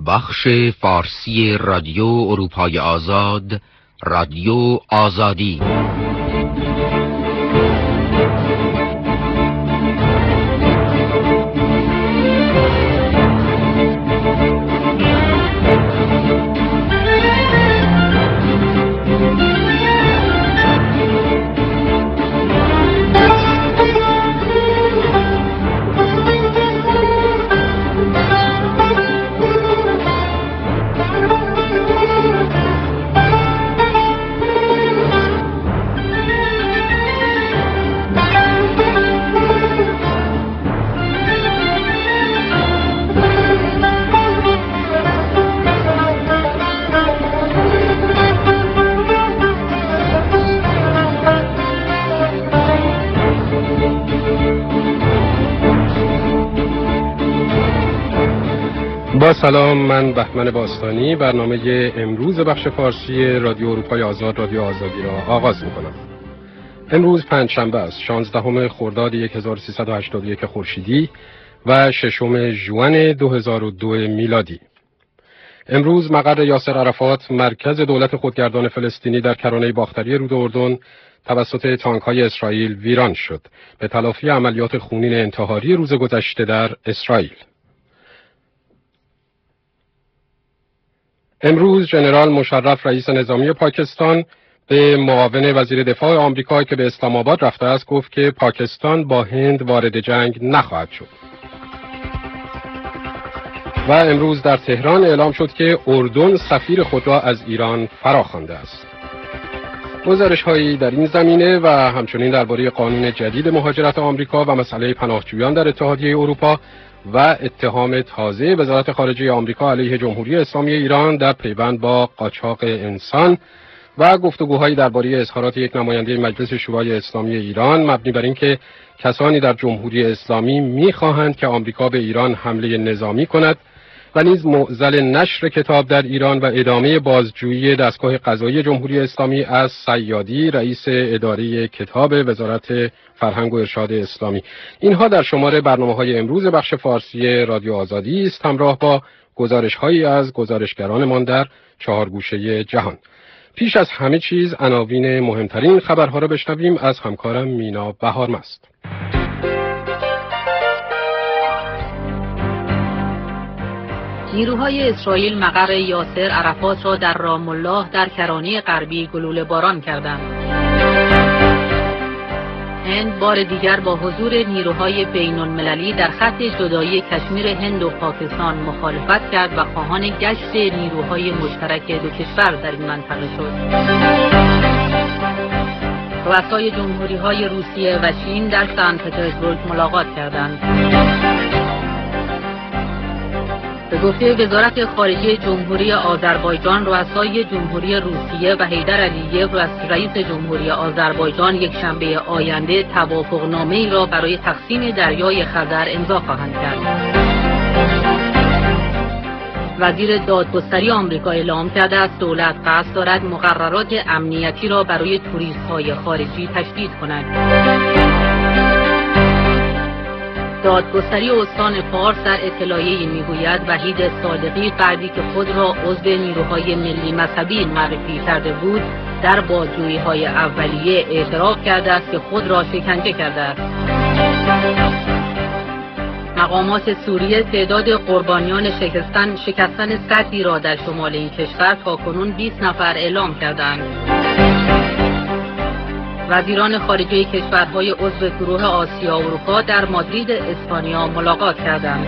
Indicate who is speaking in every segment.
Speaker 1: بخش فارسی رادیو اروپای آزاد، رادیو آزادی.
Speaker 2: با سلام، من بهمن باستانی برنامه امروز بخش فارسی رادیو اروپای آزاد، رادیو آزادی را آغاز می‌کنم. امروز پنجشنبه است، 16 خرداد 1381 خورشیدی و 6 ژوئن 2002 میلادی. امروز مقر یاسر عرفات، مرکز دولت خودگردان فلسطینی در کرانه باختری رود اردن، توسط تانک‌های اسرائیل ویران شد، به تلافی عملیات خونین انتحاری روز گذشته در اسرائیل. امروز ژنرال مشرف رئیس نظامی پاکستان به معاون وزیر دفاع آمریکا که به اسلام آباد رفته است گفت که پاکستان با هند وارد جنگ نخواهد شد. و امروز در تهران اعلام شد که اردن سفیر خود را از ایران فراخوانده است. گزارش‌هایی در این زمینه و همچنین درباره قانون جدید مهاجرت آمریکا و مسئله پناهجویان در اتحادیه اروپا و اتهام تازه وزارت خارجه آمریکا علیه جمهوری اسلامی ایران در پیوند با قاچاق انسان و گفتگوهایی درباره اظهارات یک نماینده مجلس شورای اسلامی ایران مبنی بر اینکه کسانی در جمهوری اسلامی می‌خواهند که آمریکا به ایران حمله نظامی کند و نیز معضل نشر کتاب در ایران و ادامه بازجویی دستگاه قضایی جمهوری اسلامی از صیادی، رئیس اداره کتاب وزارت فرهنگ و ارشاد اسلامی. اینها در شمار برنامه‌های امروز بخش فارسی رادیو آزادی است، همراه با گزارش‌هایی از گزارشگرانمان در 4 گوشه جهان. پیش از همه چیز عناوین مهمترین خبرها را بشنویم از همکارم مینا بهارمست.
Speaker 3: نیروهای اسرائیل مقر یاسر عرفات را در رام الله در کرانه غربی گلوله باران کردند. هند بار دیگر با حضور نیروهای بین‌المللی در خط جدایی کشمیر هند و پاکستان مخالفت کرد و خواهان گشت نیروهای مشترک دو کشور در این منطقه شد. رؤسای جمهوری‌های روسیه و چین در سن پترزبورگ ملاقات کردند. به گفته وزارت خارجه جمهوری آذربایجان، رؤسای جمهوری روسیه و حیدر علییف رئیس جمهوری آذربایجان یک شنبه آینده توافقنامه‌ای را برای تقسیم دریای خزر امضا خواهند کرد. وزیر دادگستری آمریکا اعلام کرده است دولت قصد دارد مقررات امنیتی را برای توریست‌های خارجی تشدید کند. دادگستری استان فارس در اطلاعیه‌ای میگوید وحید صادقی، فردی که خود را عضو نیروهای ملی مذهبی معرفی کرده بود، در بازجویی‌های اولیه اعتراف کرده است که خود را شکنجه کرده است. مقامات سوریه تعداد قربانیان شکستن سدی را در شمال این کشور تاکنون 20 نفر اعلام کردند. وزیران خارجه کشورهای عضو گروه آسیا اروپا در مادرید اسپانیا ملاقات کردند.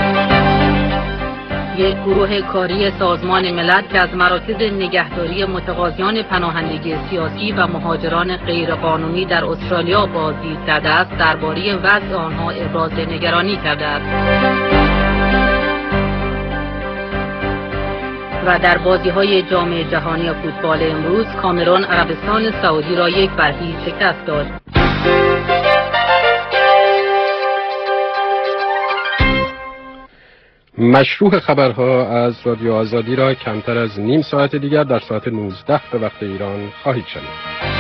Speaker 3: یک گروه کاری سازمان ملل که از مراکز نگهداری متقاضیان پناهندگی سیاسی و مهاجران غیرقانونی در استرالیا بازدید زده است، درباره وضع آنها ابراز نگرانی کرده است. و در بازی‌های جام جهانی فوتبال امروز کامرون عربستان سعودی را 1-0 شکست داد.
Speaker 2: مشروع خبرها از رادیو آزادی را کمتر از نیم ساعت دیگر در ساعت 19 به وقت ایران خواهید شنید.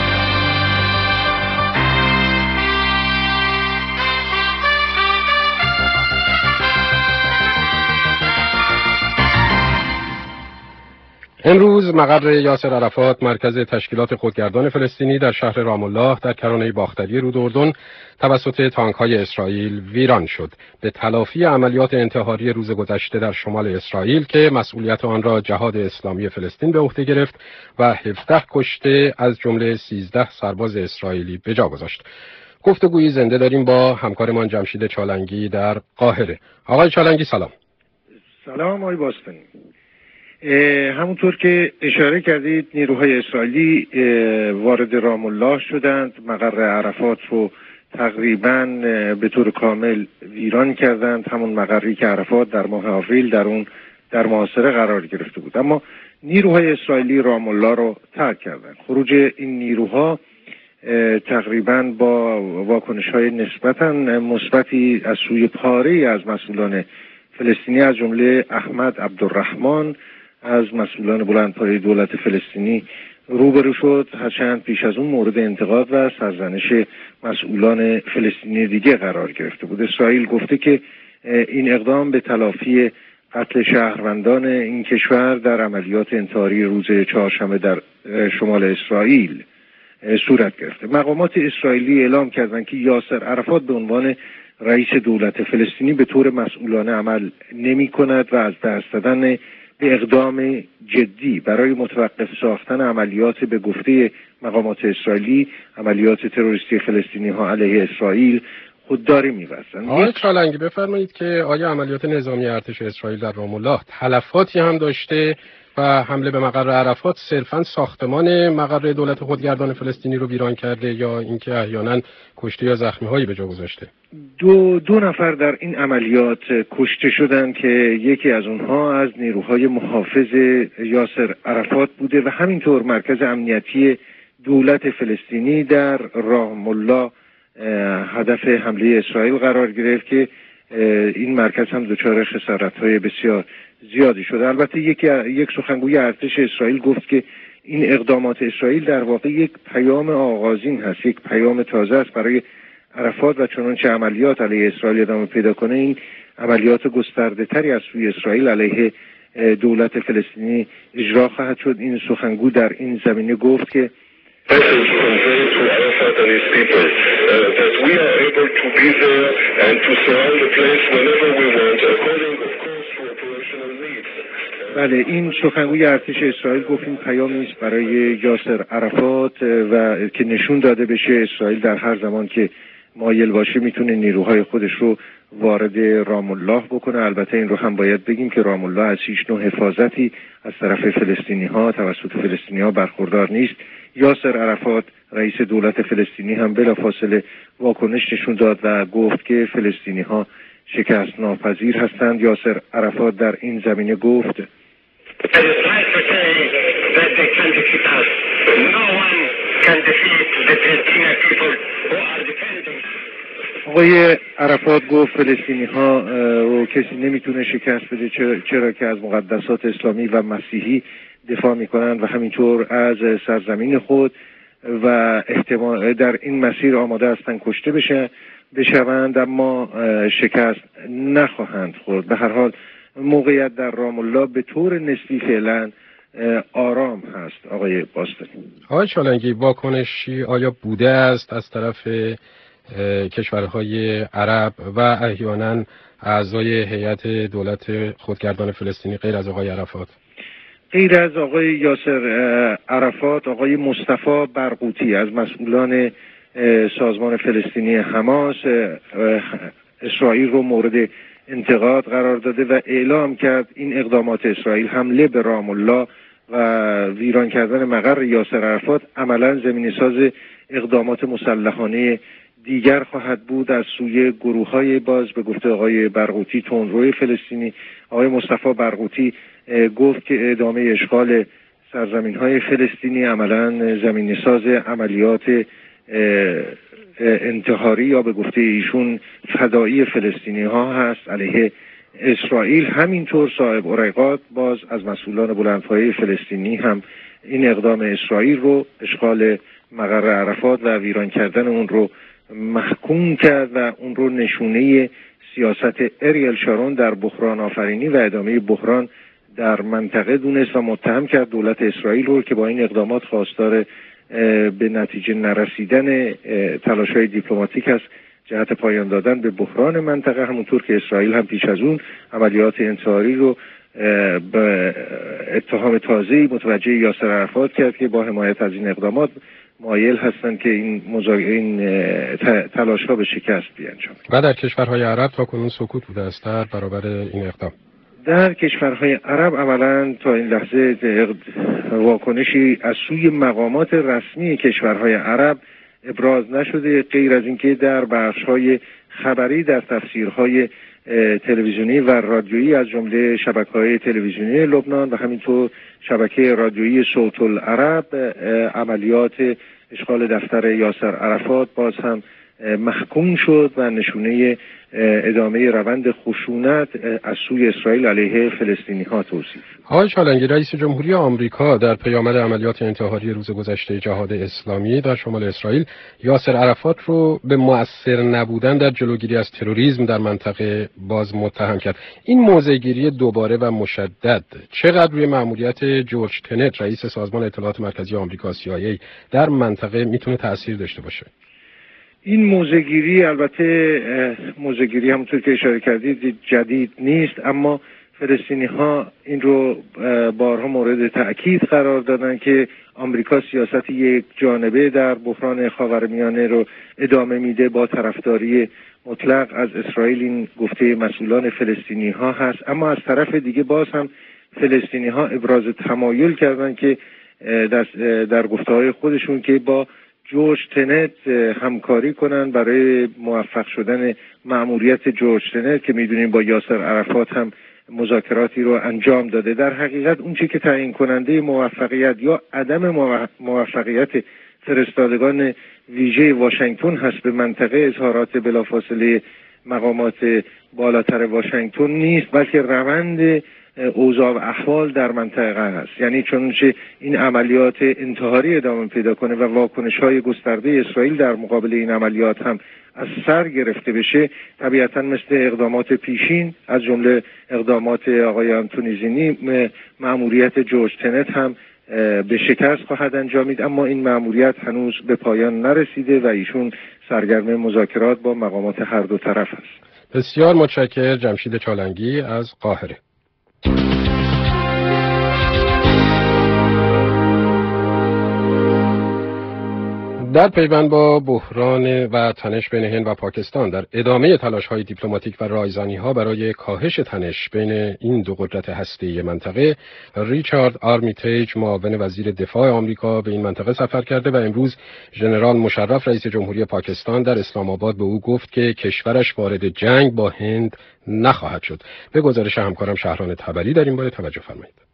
Speaker 2: امروز مقر یاسر عرفات مرکز تشکیلات خودگردان فلسطینی در شهر رام الله در کرانه باختری رود اردن توسط تانک‌های اسرائیل ویران شد. به تلافی عملیات انتحاری روز گذشته در شمال اسرائیل که مسئولیت آن را جهاد اسلامی فلسطین به عهده گرفت و 17 کشته از جمله 13 سرباز اسرائیلی به جا گذاشت. گفتگویی زنده داریم با همکارمان جمشید چالنگی در قاهره. آقای چالنگی سلام.
Speaker 4: سلام آقای باستانی. همونطور که اشاره کردید نیروهای اسرائیلی وارد رام الله شدند، مقر عرفات رو تقریباً به طور کامل ویران کردند، همون مقری که عرفات در ماه آوریل در اون در محاصره قرار گرفته بود. اما نیروهای اسرائیلی رام الله رو ترک کردند. خروج این نیروها تقریباً با واکنش‌های نسبتاً مثبتی از سوی پاره‌ای از مسئولان فلسطینی از جمله احمد عبدالرحمن از مسئولان بلندپایه دولت فلسطینی روبرو شد، هرچند پیش از اون مورد انتقاد و سرزنش مسئولان فلسطینی دیگه قرار گرفته بود. اسرائیل گفته که این اقدام به تلافی قتل شهروندان این کشور در عملیات انتحاری روز چهارشنبه در شمال اسرائیل صورت گرفته. مقامات اسرائیلی اعلام کردند که یاسر عرفات به عنوان رئیس دولت فلسطینی به طور مسئولانه عمل نمی کند و از دست دادن به اقدام جدی برای متوقف ساختن عملیات به گفته مقامات اسرائیلی عملیات تروریستی فلسطینی ها علیه اسرائیل خودداری می‌ورزند.
Speaker 2: آقای چالنگی بفرمایید که آیا عملیات نظامی ارتش اسرائیل در رام الله تلفاتی هم داشته و حمله به مقر عرفات صرفاً ساختمان مقر دولت خودگردان فلسطینی رو ویران کرده یا اینکه احیانا کشته یا زخمی‌هایی به جا گذاشته؟
Speaker 4: دو نفر در این عملیات کشته شدند که یکی از اونها از نیروهای محافظ یاسر عرفات بوده و همینطور مرکز امنیتی دولت فلسطینی در رام الله هدف حمله اسرائیل قرار گرفت که این مرکز هم دچار خسارت‌های بسیار زیادی شده. البته یک سخنگوی ارتش اسرائیل گفت که این اقدامات اسرائیل در واقع یک پیام آغازین هست، یک پیام تازه است برای عرفات و چنانچه عملیات علیه اسرائیل ادامه پیدا کنه این عملیات گسترده تری از سوی اسرائیل علیه دولت فلسطینی اجرا خواهد شد. این سخنگو در این زمینه گفت که بله، این سخنگوی ارتش اسرائیل گفت این پیامی است برای یاسر عرفات و که نشون داده بشه اسرائیل در هر زمان که مایل باشه میتونه نیروهای خودش رو وارد رام الله بکنه. البته این رو هم باید بگیم که رام الله از هیچ نوع حفاظتی از طرف فلسطینی ها توسط فلسطینی ها برخوردار نیست. یاسر عرفات رئیس دولت فلسطینی هم بلافاصله واکنش نشون داد و گفت که فلسطینی ها شکست ناپذیر هستند. یاسر عرفات در این زمینه گفت آقای عرفات گفت فلسطینی ها رو کسی نمیتونه شکست بده چرا که از مقدسات اسلامی و مسیحی دفاع میکنند و همینطور از سرزمین خود و احتمال در این مسیر آماده هستند کشته بشوند اما شکست نخواهند خورد. به هر حال موقعیت در رام الله به طور نسبی فعلا آرام هست. آقای باستانی،
Speaker 2: آقای چالنگی واکنشی آیا بوده است از طرف کشورهای عرب و احیانا اعضای هیئت دولت خودگردان فلسطینی غیر از آقای عرفات؟
Speaker 4: غیر از آقای یاسر عرفات، آقای مصطفی برغوثی از مسئولان سازمان فلسطینی حماس اسرائیل رو مورد انتقاد قرار داده و اعلام کرد این اقدامات اسرائیل حمله به رام الله و ویران کردن مقر یاسر عرفات عملاً زمینه‌ساز اقدامات مسلحانه دیگر خواهد بود از سوی گروه‌های باز به گفته آقای برغوثی تندروی فلسطینی. آقای مصطفی برغوثی گفت که ادامه اشغال سرزمین‌های فلسطینی عملاً زمینه‌ساز عملیات انتحاری یا به گفته ایشون فدایی فلسطینی ها هست علیه اسرائیل. همینطور صاحب عریقات باز از مسئولان بلندپایه فلسطینی هم این اقدام اسرائیل رو اشغال مقر عرفات و ویران کردن اون رو محکوم کرد و اون رو نشونه سیاست اریل شارون در بحران آفرینی و ادامه بحران در منطقه دونست و متهم کرد دولت اسرائیل رو که با این اقدامات خواستار به نتیجه نرسیدن تلاش‌های دیپلماتیک است جهت پایان دادن به بحران منطقه، همونطور که اسرائیل هم پیش از اون عملیات انتحاری رو به اتهام تازه‌ای متوجه یاسر عرفات کرد که با حمایت از این اقدامات مایل هستند که این تلاش‌ها به شکست بیانجامد.
Speaker 2: و در کشورهای عرب تاکنون سکوت بوده است در برابر این اقدام.
Speaker 4: در کشورهای عرب عملاً تا این لحظه واکنشی از سوی مقامات رسمی کشورهای عرب ابراز نشده، غیر از اینکه در بخش‌های خبری در تفسیرهای تلویزیونی و رادیویی از جمله شبکه‌های تلویزیونی لبنان و همینطور شبکه رادیویی صوت العرب عملیات اشغال دفتر یاسر عرفات باز هم محکوم شد و نشونه ادامه روند خشونت از سوی اسرائیل علیه فلسطینی‌ها توصیف.
Speaker 2: آقای چالنگی، رئیس جمهوری آمریکا در پیامد عملیات انتحاری روز گذشته جهاد اسلامی در شمال اسرائیل یاسر عرفات رو به مؤثر نبودن در جلوگیری از تروریسم در منطقه باز متهم کرد. این موضع‌گیری دوباره و مشدد چقدر روی مأموریت جورج تنت رئیس سازمان اطلاعات مرکزی آمریکا CIA در منطقه میتونه تأثیر داشته باشه؟
Speaker 4: این موضع‌گیری البته موضع‌گیری همونطور که اشاره کردید جدید نیست، اما فلسطینی‌ها این رو بارها مورد تأکید قرار دادن که آمریکا سیاست یک جانبه در بحران خاورمیانه رو ادامه میده با طرفداری مطلق از اسرائیل. این گفته مسئولان فلسطینی‌ها هست، اما از طرف دیگه باز هم فلسطینی‌ها ابراز تمایل کردن که در گفته‌های خودشون که با جورج تنت همکاری کنن برای موفق شدن مأموریت جورج تنت که میدونیم با یاسر عرفات هم مذاکراتی رو انجام داده. در حقیقت اون چیزی که تعیین کننده موفقیت یا عدم موفقیت فرستادگان ویژه واشنگتن هست به منطقه اظهارات بلافاصله مقامات بالاتر واشنگتن نیست، بلکه روند اوضاع و احوال در منطقه است. یعنی چونچه این عملیات انتحاری ادامه پیدا کنه و واکنش‌های گسترده اسرائیل در مقابل این عملیات هم از سر گرفته بشه، طبیعتاً مثل اقدامات پیشین از جمله اقدامات آقای آنتونی مأموریت جورج تنت هم به شکست خواهد انجامید. اما این مأموریت هنوز به پایان نرسیده و ایشون سرگرم مذاکرات با مقامات هر دو طرف است.
Speaker 2: بسیار متشکرم. جمشید چالنگی از قاهره. در پیوند با بحران و تنش بین هند و پاکستان در ادامه تلاش‌های دیپلماتیک و رایزنی‌ها برای کاهش تنش بین این دو قدرت هسته‌ای منطقه، ریچارد آرمیتیج معاون وزیر دفاع آمریکا به این منطقه سفر کرده و امروز ژنرال مشرف رئیس جمهوری پاکستان در اسلام آباد به او گفت که کشورش وارد جنگ با هند نخواهد شد. به گزارش همکارم شهران تبری در این باره توجه فرمایید.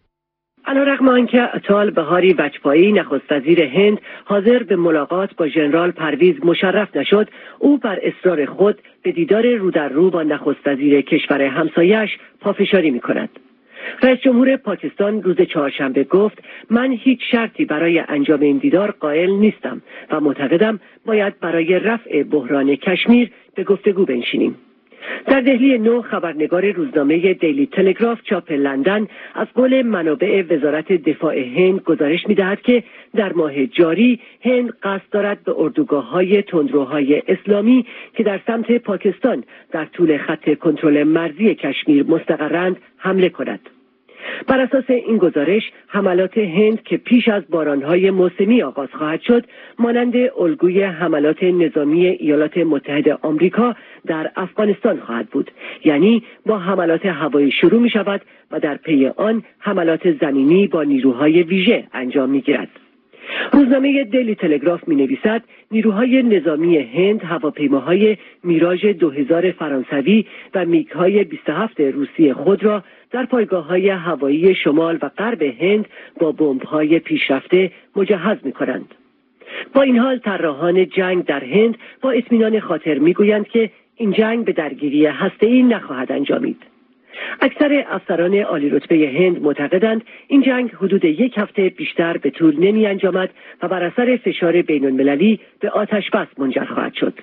Speaker 5: علیرغم آنکه اطال بهاری وجپایی نخست وزیر هند حاضر به ملاقات با ژنرال پرویز مشرف نشد، او بر اصرار خود به دیدار رو در رو با نخست وزیر کشور همسایه‌اش پافشاری می‌کند. رئیس جمهور پاکستان روز چهارشنبه گفت من هیچ شرطی برای انجام این دیدار قائل نیستم و معتقدم باید برای رفع بحران کشمیر به گفتگو بنشینیم. در دهلی نو خبرنگار روزنامه دیلی تلگراف چاپ لندن از قول منابع وزارت دفاع هند گزارش می‌دهد که در ماه جاری هند قصد دارد به اردوگاه‌های تندروهای اسلامی که در سمت پاکستان در طول خط کنترل مرزی کشمیر مستقرند حمله کند. بر اساس این گزارش حملات هند که پیش از بارانهای موسمی آغاز خواهد شد مانند الگوی حملات نظامی ایالات متحده آمریکا در افغانستان خواهد بود، یعنی با حملات هوایی شروع می شود و در پی آن حملات زمینی با نیروهای ویژه انجام می گیرد. روزنامه دیلی تلگراف می نویسد نیروهای نظامی هند هواپیماهای میراژ 2000 فرانسوی و میگ‌های 27 روسی خود را در پایگاه‌های هوایی شمال و غرب هند با بمب‌های پیشرفته مجهز می‌کنند. با این حال طراحان جنگ در هند با اطمینان خاطر می‌گویند که این جنگ به درگیری هسته‌ای نخواهد انجامید. اکثر افسران عالی رتبه هند معتقدند این جنگ حدود یک هفته بیشتر به طول نمی انجامد و بر اثر فشار بین المللی به آتش بس منجر خواهد شد.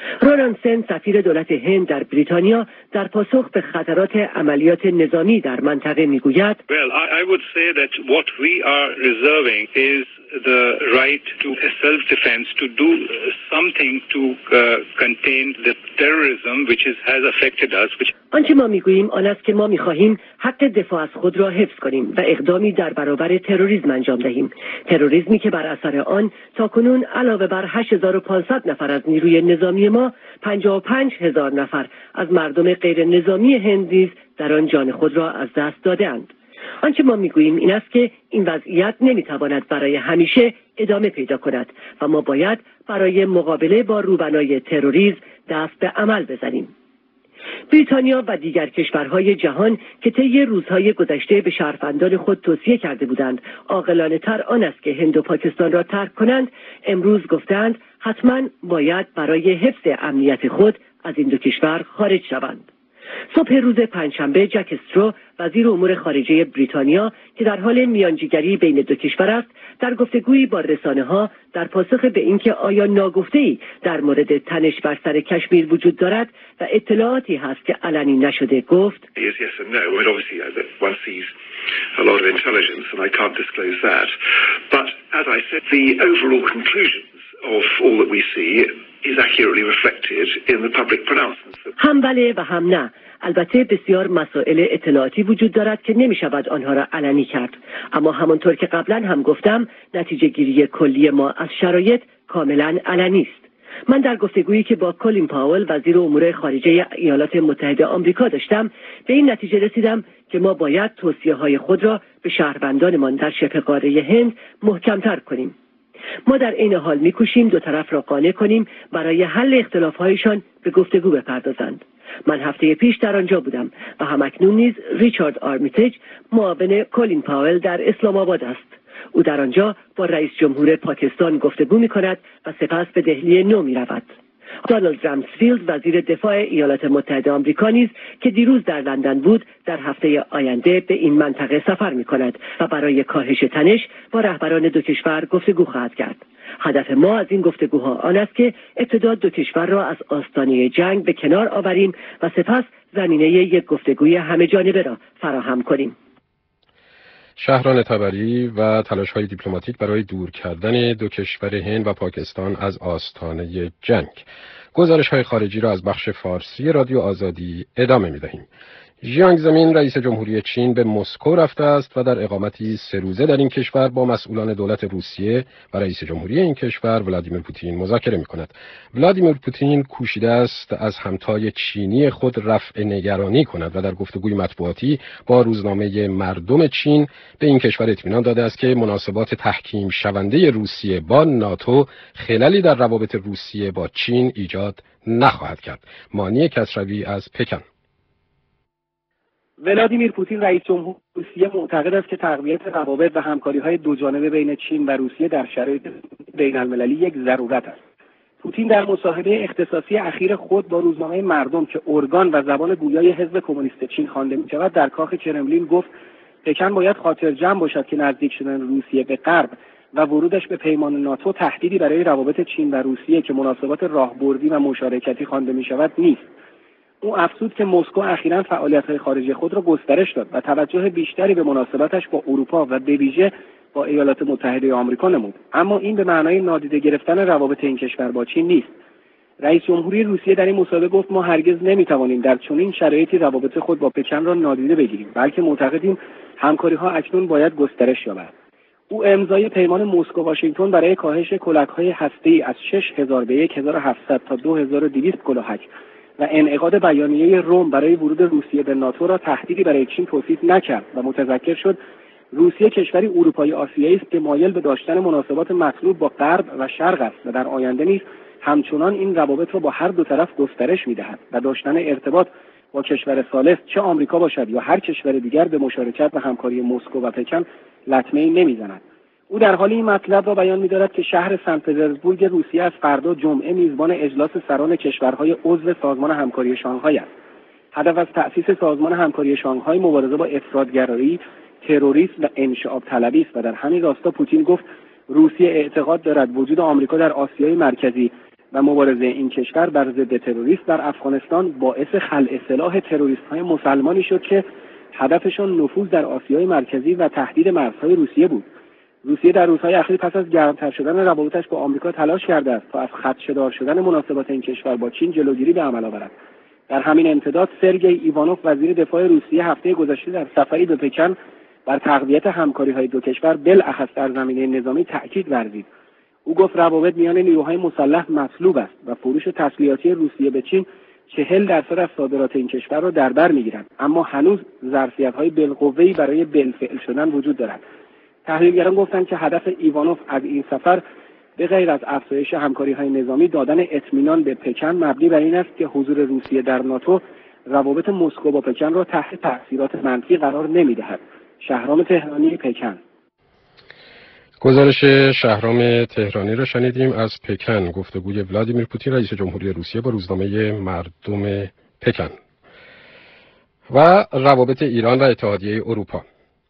Speaker 5: رونالدسن سفیر دولت هند در بریتانیا در پاسخ به خطرات عملیات نظامی در منطقه میگوید
Speaker 6: Well, I would say that what we are reserving is the right to self-defense, to do something to contain the terrorism which has affected us.
Speaker 5: آنچه ما میگوییم آن است که ما میخواهیم حق دفاع از خود را حفظ کنیم و اقدامی در برابر تروریسم انجام دهیم. تروریسمی که بر اثر آن تاکنون علاوه بر 8500 نفر از نیروی نظامی ما 55000 نفر از مردم غیر نظامی هند نیز در آن جان خود را از دست داده‌اند. آنچه ما میگوییم این است که این وضعیت نمیتواند برای همیشه ادامه پیدا کند و ما باید برای مقابله با روبنای تروریسم دست به عمل بزنیم. بریتانیا و دیگر کشورهای جهان که طی روزهای گذشته به شهروندان خود توصیه کرده بودند عاقلانه تر آن است که هند و پاکستان را ترک کنند، امروز گفتند حتما باید برای حفظ امنیت خود از این دو کشور خارج شوند. صبح روز پنجشنبه جک استرو وزیر امور خارجه بریتانیا که در حال میانجیگری بین دو کشور است در گفتگویی با رسانه‌ها در پاسخ به اینکه آیا ناگفته‌ای در مورد تنش بر سر کشمیر وجود دارد و اطلاعاتی هست که علنی نشده گفت
Speaker 7: Yes and no. I mean, obviously, one sees a lot of intelligence, and I can't disclose that. But as I said, the overall conclusions of all that we see is accurately reflected in the public pronouncements.
Speaker 5: هم بله و هم نه. البته بسیار مسائل اطلاعاتی وجود دارد که نمی شود آنها را علنی کرد، اما همانطور که قبلا هم گفتم نتیجه گیری کلی ما از شرایط کاملا علنی است. من در گفتگویی که با کلین پاول وزیر امور خارجه ایالات متحده آمریکا داشتم به این نتیجه رسیدم که ما باید توصیه‌های خود را به شهروندانمان در شبه قاره هند محکم‌تر کنیم. ما در این حال می‌کوشیم دو طرف را قانع کنیم برای حل اختلاف‌هایشان به گفتگو بپردازند. من هفته پیش در آنجا بودم و همکنون نیز ریچارد آرمیتیج معاون کلین پاول در اسلام آباد است. او در آنجا با رئیس جمهور پاکستان گفتگو می‌کند و سپس به دهلی نو می‌رود. دونالد رامسفیلد وزیر دفاع ایالات متحده آمریکا نیز که دیروز در لندن بود در هفته آینده به این منطقه سفر می‌کند و برای کاهش تنش با رهبران دو کشور گفتگو خواهد کرد. هدف ما از این گفتگوها آن است که ابتدا دو کشور را از آستانه جنگ به کنار آوریم و سپس زمینه یک گفتگوی همه جانبه را فراهم کنیم.
Speaker 2: شهران تبری و تلاش‌های دیپلماتیک برای دور کردن دو کشور هند و پاکستان از آستانه جنگ. گزارش‌های خارجی را از بخش فارسی رادیو آزادی ادامه می‌دهیم. ژیانگ زمین رئیس جمهوری چین به مسکو رفته است و در اقامتی 3 روزه در این کشور با مسئولان دولت روسیه و رئیس جمهوری این کشور ولادیمیر پوتین مذاکره می‌کند. ولادیمیر پوتین کوشیده است از همتای چینی خود رفع نگرانی کند و در گفتگوی مطبوعاتی با روزنامه مردم چین به این کشور اطمینان داده است که مناسبات تحکیم شونده روسیه با ناتو خللی در روابط روسیه با چین ایجاد نخواهد کرد. مانی کسروی از پکن.
Speaker 8: ولادیمیر پوتین رئیس جمهور روسیه معتقد است که تقویت روابط و همکاری‌های دوجانبه بین چین و روسیه در شرایط بین‌المللی یک ضرورت است. پوتین در مصاحبه اختصاصی اخیر خود با روزنامه مردم که ارگان و زبان گویای حزب کمونیست چین خوانده می‌شود در کاخ کرملین گفت پکن باید خاطر جمع باشد که نزدیک شدن روسیه به غرب و ورودش به پیمان ناتو تهدیدی برای روابط چین و روسیه که مناسبات راهبردی و مشارکتی خوانده می‌شود نیست. او افزود که مسکو اخیراً فعالیت‌های خارجی خود را گسترش داد و توجه بیشتری به مناسباتش با اروپا و به ویژه با ایالات متحده آمریکا نمود، اما این به معنای نادیده گرفتن روابط این کشور با چین نیست. رئیس جمهوری روسیه در این مصاحبه گفت ما هرگز نمی‌توانیم در چنین شرایطی روابط خود با پکن را نادیده بگیریم، بلکه معتقدیم همکاری‌ها اکنون باید گسترش یابد. او امضای پیمان مسکو واشنگتن برای کاهش کلاهک‌های هسته‌ای از 6000 به 1700 تا 2200 کلاهک و انعقاد بیانیه روم برای ورود روسیه به ناتو را تهدیدی برای چین توصیف نکرد و متذکر شد روسیه کشوری اروپایی آسیایی است که مایل به داشتن مناسبات مطلوب با غرب و شرق است و در آینده نیز همچنان این روابط را با هر دو طرف گسترش می‌دهد و داشتن ارتباط با کشور ثالث چه آمریکا باشد یا هر کشور دیگر به مشارکت و همکاری مسکو و پکن لطمه‌ای نمی‌زند. او در حال این مطلب را بیان می‌دارد که شهر سن پترزبورگ روسیه از فردا جمعه میزبان اجلاس سران کشورهای عضو سازمان همکاری شانگهای است. هدف از تأسیس سازمان همکاری شانگهای مبارزه با افراطگرایی، تروریسم و انشعاب طلبی است و در همین راستا پوتین گفت روسیه اعتقاد دارد وجود آمریکا در آسیای مرکزی و مبارزه این کشور بر ضد تروریسم در افغانستان باعث خلع سلاح تروریست‌های مسلمانی شد که هدفشان نفوذ در آسیای مرکزی و تهدید مرزهای روسیه بود. روسیه در روزهای اخیر پس از گرمتر شدن روابطش با آمریکا تلاش کرده است تا از خدشه‌دار شدن مناسبات این کشور با چین جلوگیری به عمل آورد. در همین امتداد سرگئی ایوانوف وزیر دفاع روسیه هفته گذشته در سفری به پکن بر تقویت همکاری‌های دو کشور بالاخص در زمینه نظامی تأکید ورزید. او گفت روابط میان نیروهای مسلح مطلوب است و فروش تسلیحاتی روسیه به چین 40% از صادرات این کشور را در بر می‌گیرد، اما هنوز ظرفیت‌های بالقوه‌ای برای بالفعل شدن وجود دارد. تحلیلگران گفتند که هدف ایوانوف از این سفر به غیر از افزایش همکاری‌های نظامی دادن اطمینان به پکن مبنی بر این است که حضور روسیه در ناتو روابط مسکو با پکن را تحت تأثیرات منفی قرار نمی‌دهد. شهرام تهرانی، پکن.
Speaker 2: گزارش شهرام تهرانی را شنیدیم از پکن. گفتگوی ولادیمیر پوتین رئیس جمهوری روسیه با روزنامه مردم پکن. و روابط ایران و اتحادیه اروپا.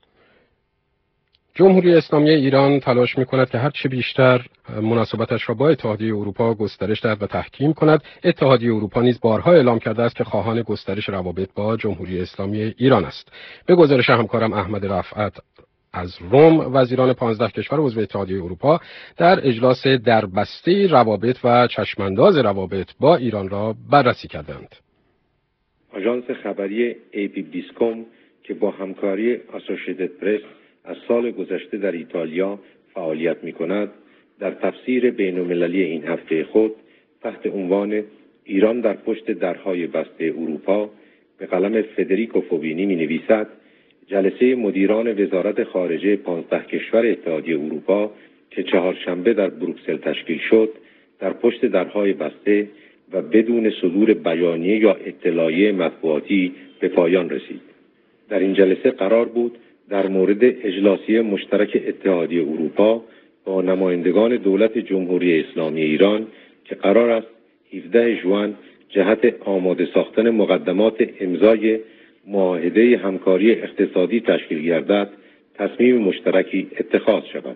Speaker 2: جمهوری اسلامی ایران تلاش می‌کند که هرچه بیشتر مناسبتش را با اتحادیه اروپا گسترش دهد و تحکیم کند. اتحادیه اروپا نیز بارها اعلام کرده است که خواهان گسترش روابط با جمهوری اسلامی ایران است. به گزارش همکارم احمد رفعت از روم، وزیران 15 کشور عضو اتحادیه اروپا در اجلاس دربسته روابط و چشمانداز روابط با ایران را بررسی کردند.
Speaker 9: آژانس خبری AP-Biscom که با همکاری اسوشییتد پرس از سال گذشته در ایتالیا فعالیت می‌کند، در تفسیر بین‌المللی این هفته خود تحت عنوان ایران در پشت درهای بسته اروپا به قلم فدریکو فوبینی می‌نویسد: جلسه مدیران وزارت خارجه 15 کشور اتحادیه اروپا که چهارشنبه در بروکسل تشکیل شد، در پشت درهای بسته و بدون صدور بیانیه یا اطلاعیه مطبوعاتی به پایان رسید. در این جلسه قرار بود در مورد اجلاسی مشترک اتحادیه اروپا با نمایندگان دولت جمهوری اسلامی ایران که قرار است 17 ژوئن جهت آماده ساختن مقدمات امضای معاهده همکاری اقتصادی تشکیل گردد، تصمیم مشترکی اتخاذ شود.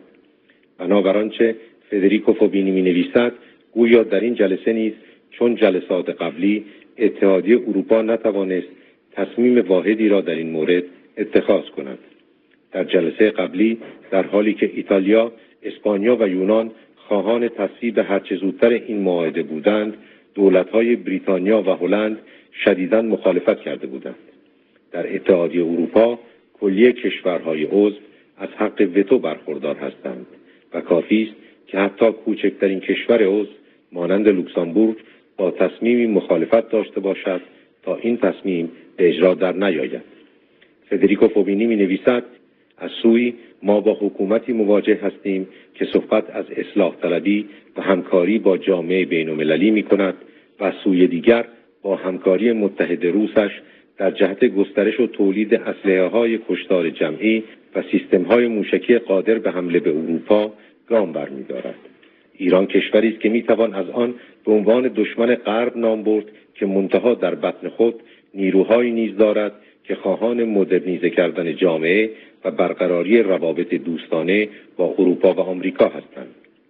Speaker 9: بنابر آنچه فدریکو فوبینی می‌نویسد، گویا در این جلسه نیز چون جلسات قبلی اتحادیه اروپا نتوانست تصمیم واحدی را در این مورد اتخاذ کند. در جلسه قبلی در حالی که ایتالیا، اسپانیا و یونان خواهان تصویب هرچه زودتر این معاهده بودند، دولت‌های بریتانیا و هلند شدیداً مخالفت کرده بودند. در اتحادیه اروپا کلیه کشورهای عضو از حق وتو برخوردار هستند و کافی است که حتی کوچکترین کشور عضو مانند لوکزامبورگ با تصمیمی مخالفت داشته باشد تا این تصمیم به اجرا در نیاید. فدریکو فوبینی می‌نویسد: از سوی ما با حکومتی مواجه هستیم که صحبت از اصلاح طلبی و همکاری با جامعه بین‌المللی می‌کند و از سوی دیگر با همکاری متحد روسش در جهت گسترش و تولید اسلحه‌های کشتار جمعی و سیستم‌های موشکی قادر به حمله به اروپا گام برمی‌دارد. ایران کشوری است که می‌توان از آن به عنوان دشمن غرب نام برد که منتها در بطن خود نیروهایی نیز دارد که خواهان مدرنیزه کردن جامعه و برقراری روابط دوستانه با اروپا و آمریکا هستند.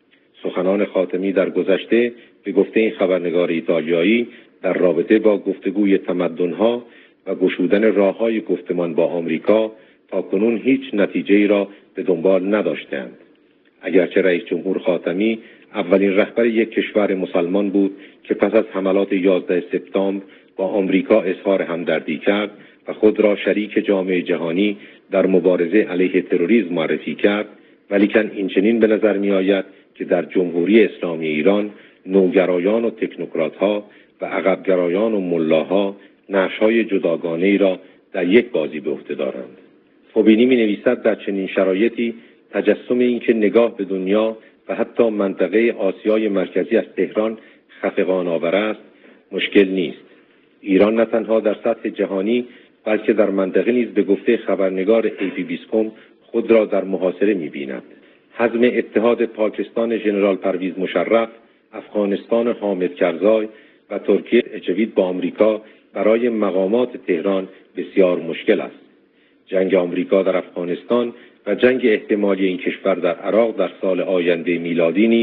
Speaker 9: سخنان خاتمی در گذشته به گفته این خبرنگار ایتالیایی در رابطه با گفتگوی تمدن‌ها و گشودن راه‌های گفتمان با آمریکا تاکنون هیچ نتیجه‌ای را به دنبال نداشتند. اگرچه رئیس جمهور خاتمی اولین رهبر یک کشور مسلمان بود که پس از حملات 11 سپتامبر با آمریکا اظهار همدردی کرد و خود را شریک جامعه جهانی در مبارزه علیه تروریسم معرفی کرد، ولیکن این چنین به نظر می آید که در جمهوری اسلامی ایران نوگرایان و تکنوکرات‌ها و عقبگرایان و ملاها نقش‌های جداگانه‌ای را در یک بازی به عهده دارند. فوبینی می نویسد در چنین شرایطی تجسم این که نگاه به دنیا و حتی منطقه آسیای مرکزی از تهران خفقان آور است مشکل نیست. ایران نه تنها در سطح جهانی بلکه در منطقه نیز به گفته خبرنگار AP-Biscom خود را در محاصره می‌بیند. حزم اتحاد پاکستان ژنرال پرویز مشرف، افغانستان حامد کرزای و ترکیه اجوید با آمریکا برای مقامات تهران بسیار مشکل است. جنگ آمریکا در افغانستان و جنگ احتمالی این کشور در عراق در سال آینده میلادی نیز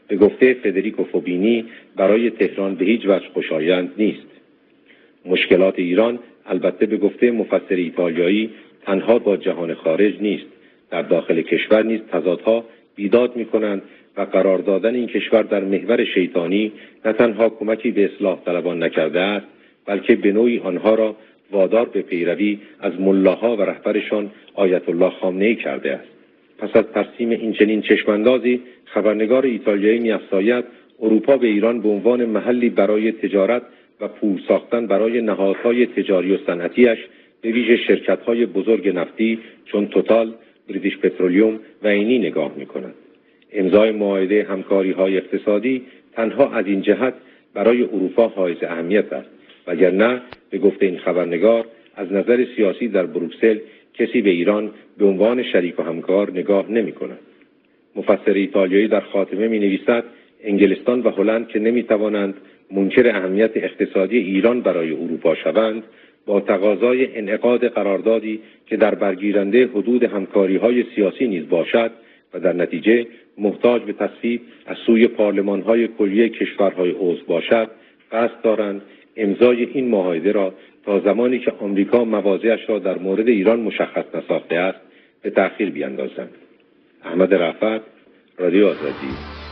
Speaker 9: به گفته فدریکو فوبینی برای تهران به هیچ وجه خوشایند نیست. مشکلات ایران البته به گفته مفسر ایتالیایی تنها با جهان خارج نیست، در داخل کشور نیز تضادها بیداد می‌کنند و قرار دادن این کشور در محور شیطانی نه تنها کمکی به اصلاح طلبان نکرده است، بلکه به نوعی آنها را وادار به پیروی از ملاها و رهبرشان آیت الله خامنه‌ای کرده است. پس از ترسیم این چنین چشماندازی، خبرنگار ایتالیایی می‌افزاید اروپا به ایران به عنوان محلی برای تجارت و پول ساختن برای نهادهای تجاری و صنعتیش، به ویژه شرکت‌های بزرگ نفتی چون توتال، بریتیش پترولیوم و اینی نگاه می‌کند. امضای معاهده همکاری‌های اقتصادی تنها از این جهت برای اروپا حائز اهمیت است، وگرنه به گفته این خبرنگار از نظر سیاسی در بروکسل کسی به ایران به عنوان شریک و همکار نگاه نمی‌کند. مفسر ایتالیایی در خاتمه می‌نویسد انگلستان و هلند که نمی‌توانند منکر اهمیت اقتصادی ایران برای اروپا شوند، با تقاضای انعقاد قراردادی که در برگیرنده حدود همکاری‌های سیاسی نیز باشد و در نتیجه محتاج به تصویب از سوی پارلمان‌های کلیه کشورهای عضو باشد، قصد دارند امضای این معاهده را تا زمانی که آمریکا مواضعش را در مورد ایران مشخص نساخته است به تأخیر بیاندازند. احمد رفعت، رادیو آزادی.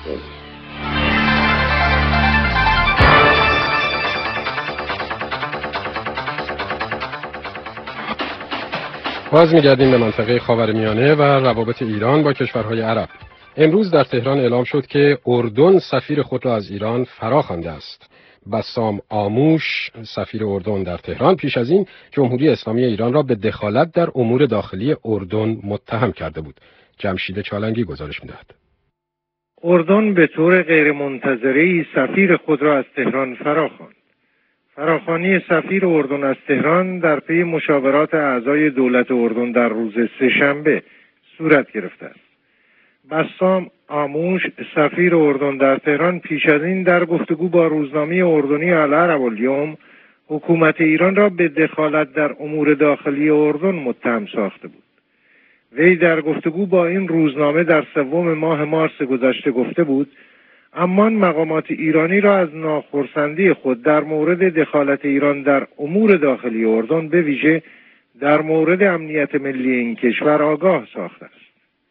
Speaker 2: باز می‌گردیم به منطقه خاورمیانه و روابط ایران با کشورهای عرب. امروز در تهران اعلام شد که اردن سفیر خود را از ایران فراخوانده است. بسام آموش سفیر اردن در تهران پیش از این جمهوری اسلامی ایران را به دخالت در امور داخلی اردن متهم کرده بود. جمشید چالنگی گزارش می‌دهد.
Speaker 4: اردن به طور غیرمنتظره‌ای سفیر خود را از تهران فراخواند. فراخوانی سفیر اردن از تهران در پی مشاورات اعضای دولت اردن در روز سه‌شنبه صورت گرفته است. بسام آموش سفیر اردن در تهران پیش از این در گفتگو با روزنامه اردنی العرب الیوم حکومت ایران را به دخالت در امور داخلی اردن متهم ساخته بود. وی در گفتگو با این روزنامه در 3 ماه مارس گذشته گفته بود امان مقامات ایرانی را از ناخرسندی خود در مورد دخالت ایران در امور داخلی اردن به ویژه در مورد امنیت ملی این کشور آگاه ساخته است.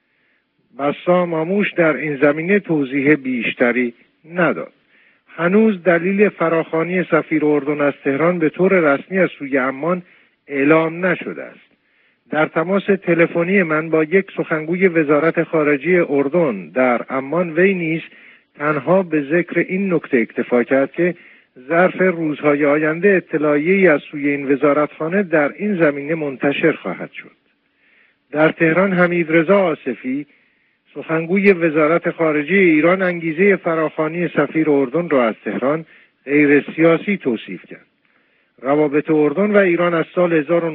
Speaker 4: بسام آموش در این زمینه توضیح بیشتری نداد. هنوز دلیل فراخوانی سفیر اردن از تهران به طور رسمی از سوی عمان اعلام نشده است. در تماس تلفنی من با یک سخنگوی وزارت خارجه اردن در عمان، وی نیز تنها به ذکر این نکته اکتفا کرد که ظرف روزهای آینده اطلاعیه‌ای از سوی این وزارتخانه در این زمینه منتشر خواهد شد. در تهران حمیدرضا آصفی سخنگوی وزارت خارجه ایران انگیزه فراخوانی سفیر اردن را از تهران غیر سیاسی توصیف کرد. روابط اردن و ایران از سال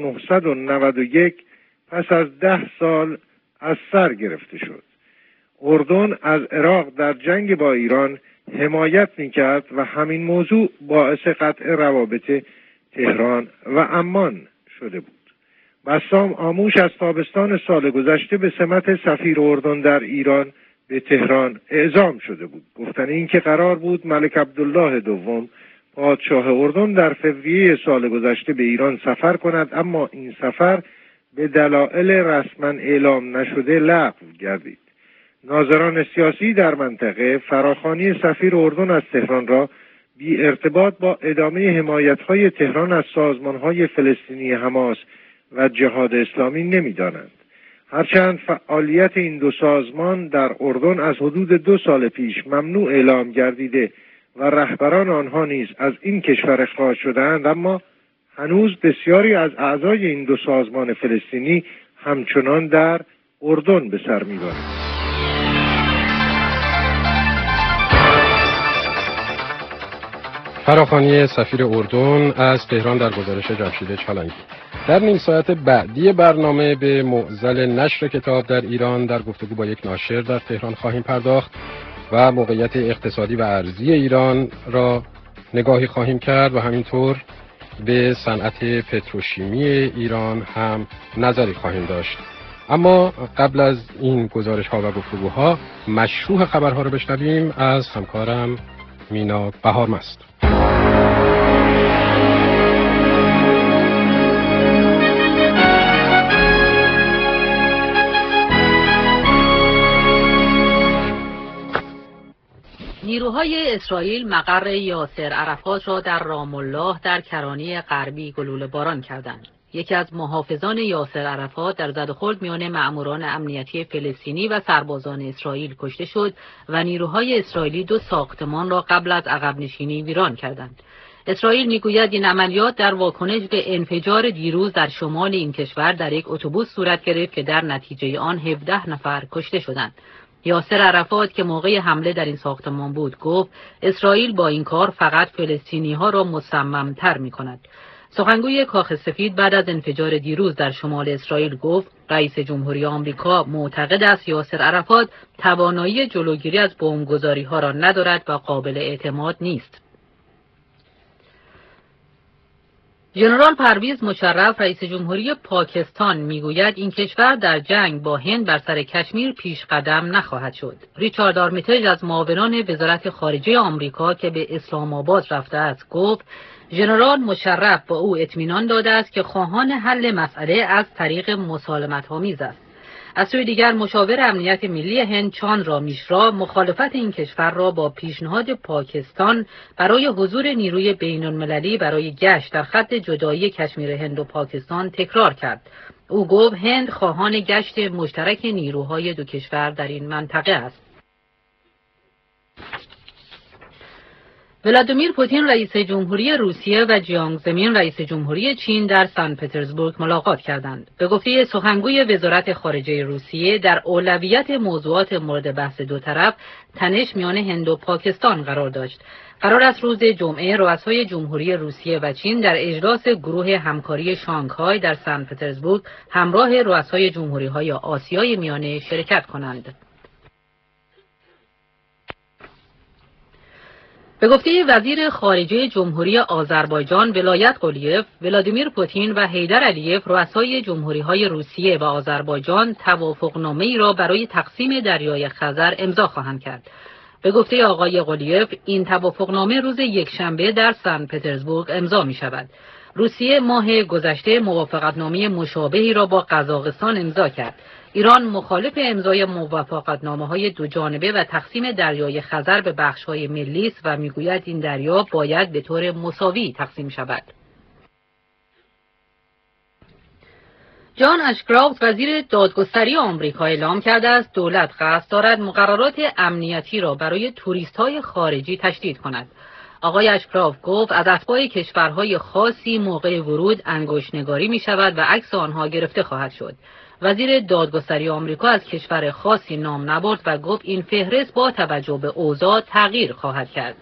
Speaker 4: 1991 پس از 10 سال از سر گرفته شد. اردن از عراق در جنگ با ایران حمایت می‌کرد و همین موضوع باعث قطع روابط تهران و عمان شده بود. بسام آموش از تابستان سال گذشته به سمت سفیر اردن در ایران به تهران اعزام شده بود. گفتن این که قرار بود ملک عبدالله دوم پادشاه اردن در فوریه سال گذشته به ایران سفر کند، اما این سفر به دلایل رسما اعلام نشده لغو گردید. ناظران سیاسی در منطقه فراخوانی سفیر اردن از تهران را بی ارتباط با ادامه حمایت‌های تهران از سازمان‌های فلسطینی حماس و جهاد اسلامی نمی‌دانند. هرچند فعالیت این دو سازمان در اردن از حدود 2 سال پیش ممنوع اعلام گردیده و رهبران آنها نیز از این کشور اخراج شده‌اند، اما هنوز بسیاری از اعضای این دو سازمان فلسطینی همچنان در اردن به سر می‌برند.
Speaker 2: فراخوانی سفیر اردن از تهران در گزارش جمشید چالنگی. در نیم ساعت بعدی برنامه به معضل نشر کتاب در ایران در گفتگو با یک ناشر در تهران خواهیم پرداخت و موقعیت اقتصادی و ارزی ایران را نگاهی خواهیم کرد و همینطور به صنعت پتروشیمی ایران هم نظری خواهیم داشت. اما قبل از این گزارش ها و گفتگوها مشروع خبرها رو بشنویم از همکارم مینا بهارمست.
Speaker 3: نیروهای اسرائیل مقر یاسر عرفات را در رام الله در کرانه غربی گلوله باران کردند. یکی از محافظان یاسر عرفات در زد و خورد میان مأموران امنیتی فلسطینی و سربازان اسرائیل کشته شد و نیروهای اسرائیلی 2 ساختمان را قبل از عقب نشینی ویران کردند. اسرائیل میگوید این عملیات در واکنش به انفجار دیروز در شمال این کشور در یک اتوبوس صورت گرفت که در نتیجه آن 17 نفر کشته شدند. یاسر عرفات که موقع حمله در این ساختمان بود گفت اسرائیل با این کار فقط فلسطینی‌ها را مصمم‌تر می‌کند. سخنگوی کاخ سفید بعد از انفجار دیروز در شمال اسرائیل گفت رئیس جمهوری آمریکا معتقد است یاسر عرفات توانایی جلوگیری از بمبگذاری‌ها را ندارد و قابل اعتماد نیست. ژنرال پرویز مشرف رئیس جمهوری پاکستان میگوید این کشور در جنگ با هند بر سر کشمیر پیش قدم نخواهد شد. ریچارد آرمیتاژ از معاونان وزارت خارجه آمریکا که به اسلام آباد رفته است گفت ژنرال مشرف با او اطمینان داده است که خواهان حل مسئله از طریق مسالمت‌آمیز است. از سوی دیگر مشاور امنیت ملی هند چاندرا میشرا مخالفت این کشور را با پیشنهاد پاکستان برای حضور نیروی بین‌المللی برای گشت در خط جدایی کشمیر هند و پاکستان تکرار کرد. او گفت هند خواهان گشت مشترک نیروهای 2 کشور در این منطقه است. ولادیمیر پوتین رئیس جمهوری روسیه و جیانگ زمین رئیس جمهوری چین در سن پترزبورگ ملاقات کردند. به گفته سخنگوی وزارت خارجه روسیه در اولویت موضوعات مورد بحث 2 طرف تنش میان هند و پاکستان قرار داشت. قرار است روز جمعه رؤسای جمهوری روسیه و چین در اجلاس گروه همکاری شانگهای در سن پترزبورگ همراه رؤسای جمهوری‌های آسیای میانه شرکت کنند. به گفته وزیر خارجه جمهوری آذربایجان ولایت قلیف، ولادیمیر پوتین و حیدر علیف رؤسای جمهوری‌های روسیه و آذربایجان توافقنامه‌ای را برای تقسیم دریای خزر امضا خواهند کرد. به گفته آقای قلیف، این توافقنامه روز یکشنبه در سن پترزبورگ امضا می‌شود. روسیه ماه گذشته موافقتنامه مشابهی را با قزاقستان امضا کرد. ایران مخالف امضای موافقتنامه‌های 2 جانبه و تقسیم دریای خزر به بخش‌های ملی است و میگوید این دریا باید به طور مساوی تقسیم شود. جان اشکرافت وزیر دادگستری آمریکا اعلام کرده است دولت قصد دارد مقررات امنیتی را برای توریست‌های خارجی تشدید کند. آقای اشکرافت گفت از اتباع کشورهای خاصی موقع ورود انگشت‌نگاری می‌شود و عکس آنها گرفته خواهد شد. وزیر دادگستری آمریکا از کشور خاصی نام نبرد و گفت این فهرست با توجه به اوضاع تغییر خواهد کرد.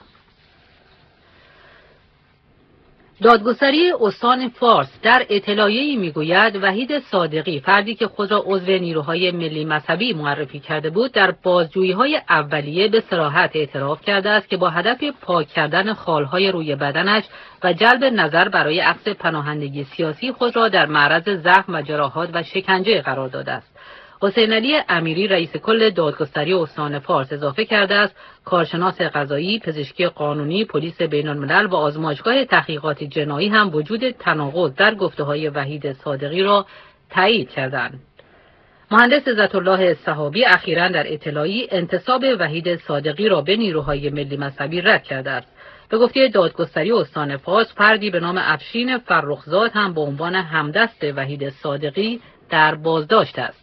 Speaker 3: دادگستری استان فارس در اطلاعیه‌ای میگوید وحید صادقی فردی که خود را عضو نیروهای ملی مذهبی معرفی کرده بود در بازجویی‌های اولیه به صراحت اعتراف کرده است که با هدف پاک کردن خالهای روی بدنش و جلب نظر برای عقد پناهندگی سیاسی خود را در معرض زخم و جراحات و شکنجه قرار داده است. حسین علی امیری رئیس کل دادگستری استان فارس اضافه کرده است کارشناس قضایی، پزشکی قانونی، پلیس بین‌الملل و آزمایشگاه تحقیقات جنایی هم وجود تناقض در گفته‌های وحید صادقی را تایید کردند. مهندس عزت الله صحابی اخیراً در اطلاعی انتساب وحید صادقی را به نیروهای ملی مذهبی رد کرده است. به گفته دادگستری استان فارس فردی به نام افشین فرخزاد هم به عنوان همدست وحید صادقی در بازداشت است.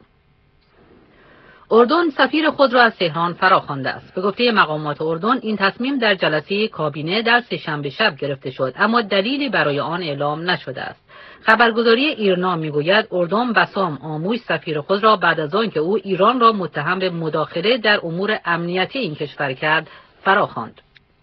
Speaker 3: اردن سفیر خود را از تهران فراخوانده است. به گفته مقامات اردن این تصمیم در جلسه کابینه در سه‌شنبه شب گرفته شد اما دلیلی برای آن اعلام نشده است. خبرگزاری ایرنا میگوید اردن بسام آموش سفیر خود را بعد از آنکه او ایران را متهم به مداخله در امور امنیتی این کشور کرد فراخواند.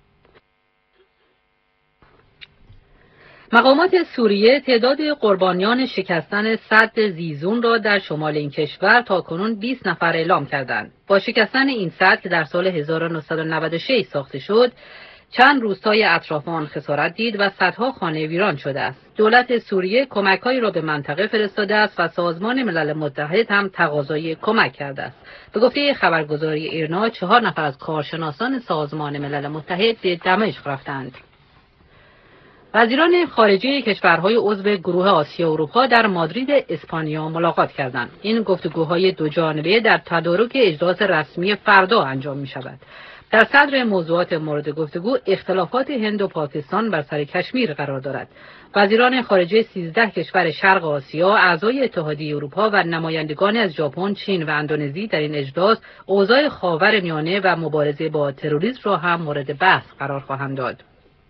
Speaker 3: مقامات سوریه تعداد قربانیان شکستن سد زیزون را در شمال این کشور تاکنون 20 نفر اعلام کردند. با شکستن این سد که در سال 1996 ساخته شد، چند روستای اطراف آن خسارت دید و صدها خانه ویران شده است. دولت سوریه کمک‌هایی را به منطقه فرستاده است و سازمان ملل متحد هم تقاضای کمک کرده است. به گفته خبرگزاری ایرنا 4 نفر از کارشناسان سازمان ملل متحد به دمشق رفتند. وزیران خارجه کشورهای عضو گروه آسیا و اروپا در مادرید اسپانیا ملاقات کردند. این گفتگوهای دو جانبه در تدارک اجلاس رسمی فردا انجام می شود. در صدر موضوعات مورد گفتگو اختلافات هند و پاکستان بر سر کشمیر قرار دارد. وزیران خارجه 13 کشور شرق آسیا، اعضای اتحادیه اروپا و نمایندگانی از ژاپن، چین و اندونزی در این اجلاس اوضاع خاورمیانه و مبارزه با تروریسم را هم مورد بحث قرار خواهند داد.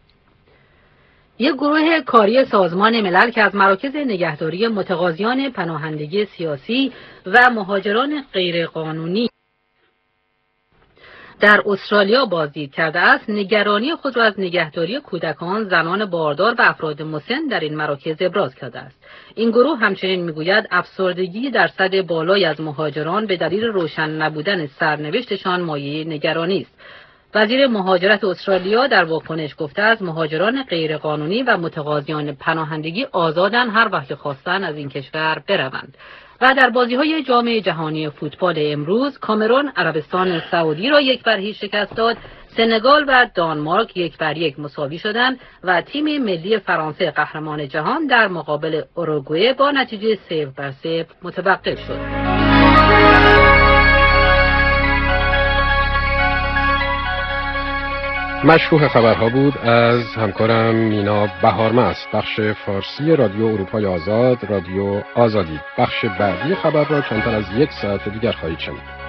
Speaker 3: یک گروه کاری سازمان ملل که از مراکز نگهداری متقاضیان پناهندگی سیاسی و مهاجران غیرقانونی در استرالیا بازدید کرده است، نگرانی خود را از نگهداری کودکان، زنان باردار و افراد مسن در این مراکز ابراز کرده است. این گروه همچنین میگوید افسردگی درصد بالایی از مهاجران به دلیل روشن نبودن سرنوشتشان مایه نگرانی است. وزیر مهاجرت استرالیا در واکنش گفته است مهاجران غیرقانونی و متقاضیان پناهندگی آزادن هر وقت خواستن از این کشور بروند. و در بازی‌های جام جهانی فوتبال امروز کامرون عربستان سعودی را 1-0 شکست داد، سنگال و دانمارک 1-1 مساوی شدند و تیم ملی فرانسه قهرمان جهان در مقابل اوروگوئه با نتیجه 0-0 متوقف شد.
Speaker 2: مشروح خبرها بود از همکارم مینا بهارمست، بخش فارسی رادیو اروپای آزاد، رادیو آزادی. بخش بعدی خبر را کمتر از 1 ساعت دیگر خواهید شنید.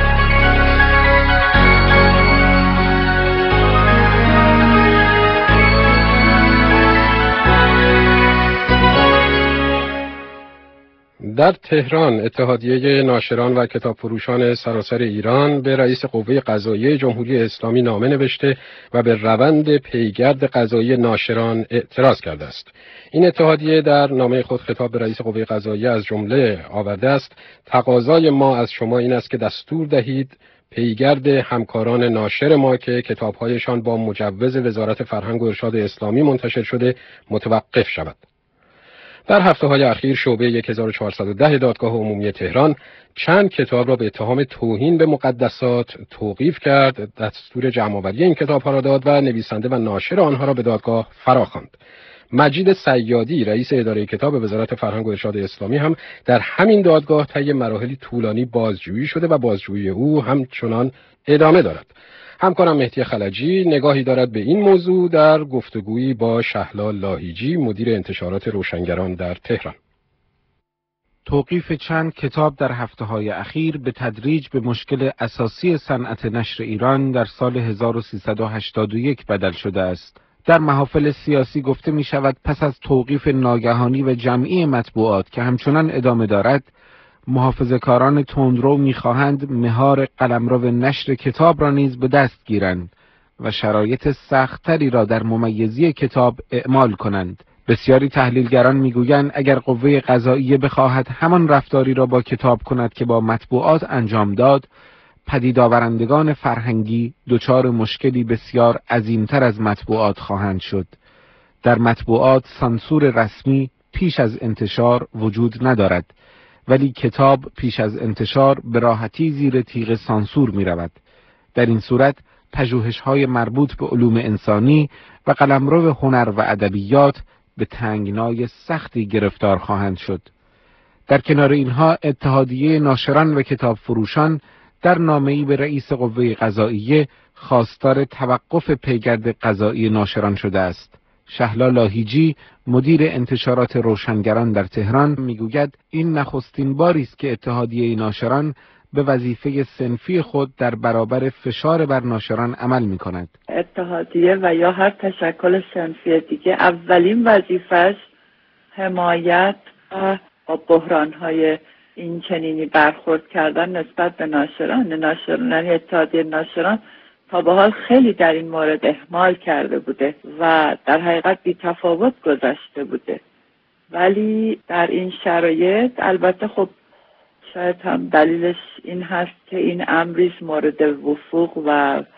Speaker 2: در تهران اتحادیه ناشران و کتابفروشان سراسر ایران به رئیس قوه قضاییه جمهوری اسلامی نامه نوشته و به روند پیگرد قضایی ناشران اعتراض کرده است. این اتحادیه در نامه خود خطاب به رئیس قوه قضاییه از جمله آورده است: تقاضای ما از شما این است که دستور دهید پیگرد همکاران ناشر ما که کتاب‌هایشان با مجوز وزارت فرهنگ و ارشاد اسلامی منتشر شده متوقف شود. در هفته‌های اخیر شعبه 1410 دادگاه عمومی تهران چند کتاب را به اتهام توهین به مقدسات توقیف کرد، دستور جمع‌آوری این کتاب‌ها را داد و نویسنده و ناشر آنها را به دادگاه فراخواند. مجید صیادی رئیس اداره کتاب وزارت فرهنگ و ارشاد اسلامی هم در همین دادگاه طی مراحلی طولانی بازجویی شده و بازجویی او همچنان ادامه دارد. همکارم مهدی خلجی نگاهی دارد به این موضوع در گفتگویی با شهلا لاهیجی، مدیر انتشارات روشنگران در تهران.
Speaker 10: توقیف چند کتاب در هفته‌های اخیر به تدریج به مشکل اساسی صنعت نشر ایران در سال 1381 بدل شده است. در محافل سیاسی گفته می شود پس از توقیف ناگهانی و جمعی مطبوعات که همچنان ادامه دارد، محافظه‌کاران تندرو می‌خواهند مهار قلمرو نشر کتاب را نیز به دست گیرند و شرایط سخت‌تری را در ممیزی کتاب اعمال کنند. بسیاری تحلیلگران می‌گویند اگر قوه قضاییه بخواهد همان رفتاری را با کتاب کند که با مطبوعات انجام داد، پدیدآورندگان فرهنگی دچار مشکلی بسیار عظیمتر از مطبوعات خواهند شد. در مطبوعات سانسور رسمی پیش از انتشار وجود ندارد، ولی کتاب پیش از انتشار به راحتی زیر تیغ سانسور می رود. در این صورت پژوهش‌های مربوط به علوم انسانی و قلمرو هنر و ادبیات به تنگنای سختی گرفتار خواهند شد. در کنار اینها اتحادیه ناشران و کتاب فروشان در نامه‌ای به رئیس قوه قضاییه خواستار توقف پیگرد قضایی ناشران شده است. شهلا لاهیجی مدیر انتشارات روشنگران در تهران میگوید این نخستین باری است که اتحادیه ناشران به وظیفه صنفی خود در برابر فشار بر ناشران عمل می‌کند.
Speaker 11: اتحادیه و یا هر تشکل صنفی دیگه اولین وظیفه‌اش حمایت و با بحران‌های این چنینی برخورد کردن نسبت به ناشران. یعنی اتحادیه ناشران تا به حال خیلی در این مورد اهمال کرده بوده و در حقیقت بی تفاوت گذشته بوده، ولی در این شرایط البته خب شاید هم دلیلش این هست که این امریز مورد وفوق و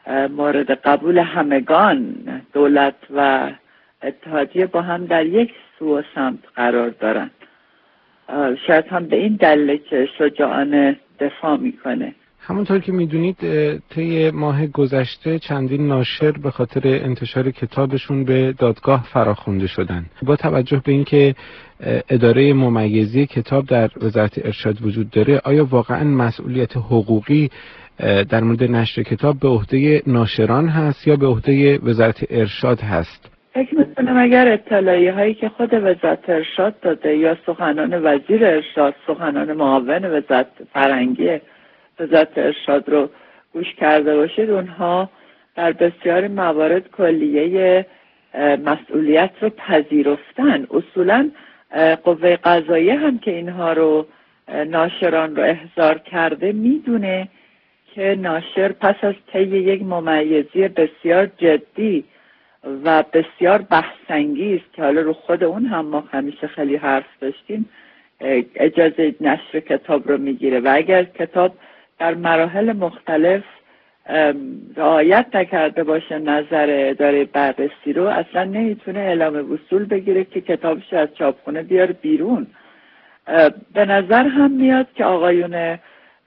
Speaker 11: مورد قبول همگان، دولت و اتحادیه با هم در یک سو و سمت قرار دارن. شاید هم به این دلیل که شجاعانه دفاع میکنه.
Speaker 10: همونطور که میدونید طی ماه گذشته چندین ناشر به خاطر انتشار کتابشون به دادگاه فراخوانده شدن. با توجه به اینکه اداره ممیزی کتاب در وزارت ارشاد وجود داره، آیا واقعا مسئولیت حقوقی در مورد نشر کتاب به عهده ناشران هست یا به عهده وزارت ارشاد هست؟
Speaker 11: فکر میکنم اگر اطلاعیه هایی که خود وزارت ارشاد داده یا سخنان وزیر ارشاد، سخنان معاون وزارت فرهنگی وزارت ارشاد رو گوش کرده باشید، اونها در بسیار موارد کلیه مسئولیت رو پذیرفتن. اصولا قوه قضاییه هم که اینها رو ناشران رو احضار کرده میدونه که ناشر پس از طی یک ممیزی بسیار جدی و بسیار بحث‌انگیز که حالا رو خود اون هم ما همیشه خیلی حرف داشتیم، اجازه نشر کتاب رو میگیره و اگر کتاب در مراحل مختلف رعایت نکرده باشه نظر اداره بررسی رو، اصلا نمیتونه اعلام وصول بگیره که کتابش از چاپخونه بیاره بیرون. به نظر هم میاد که آقایون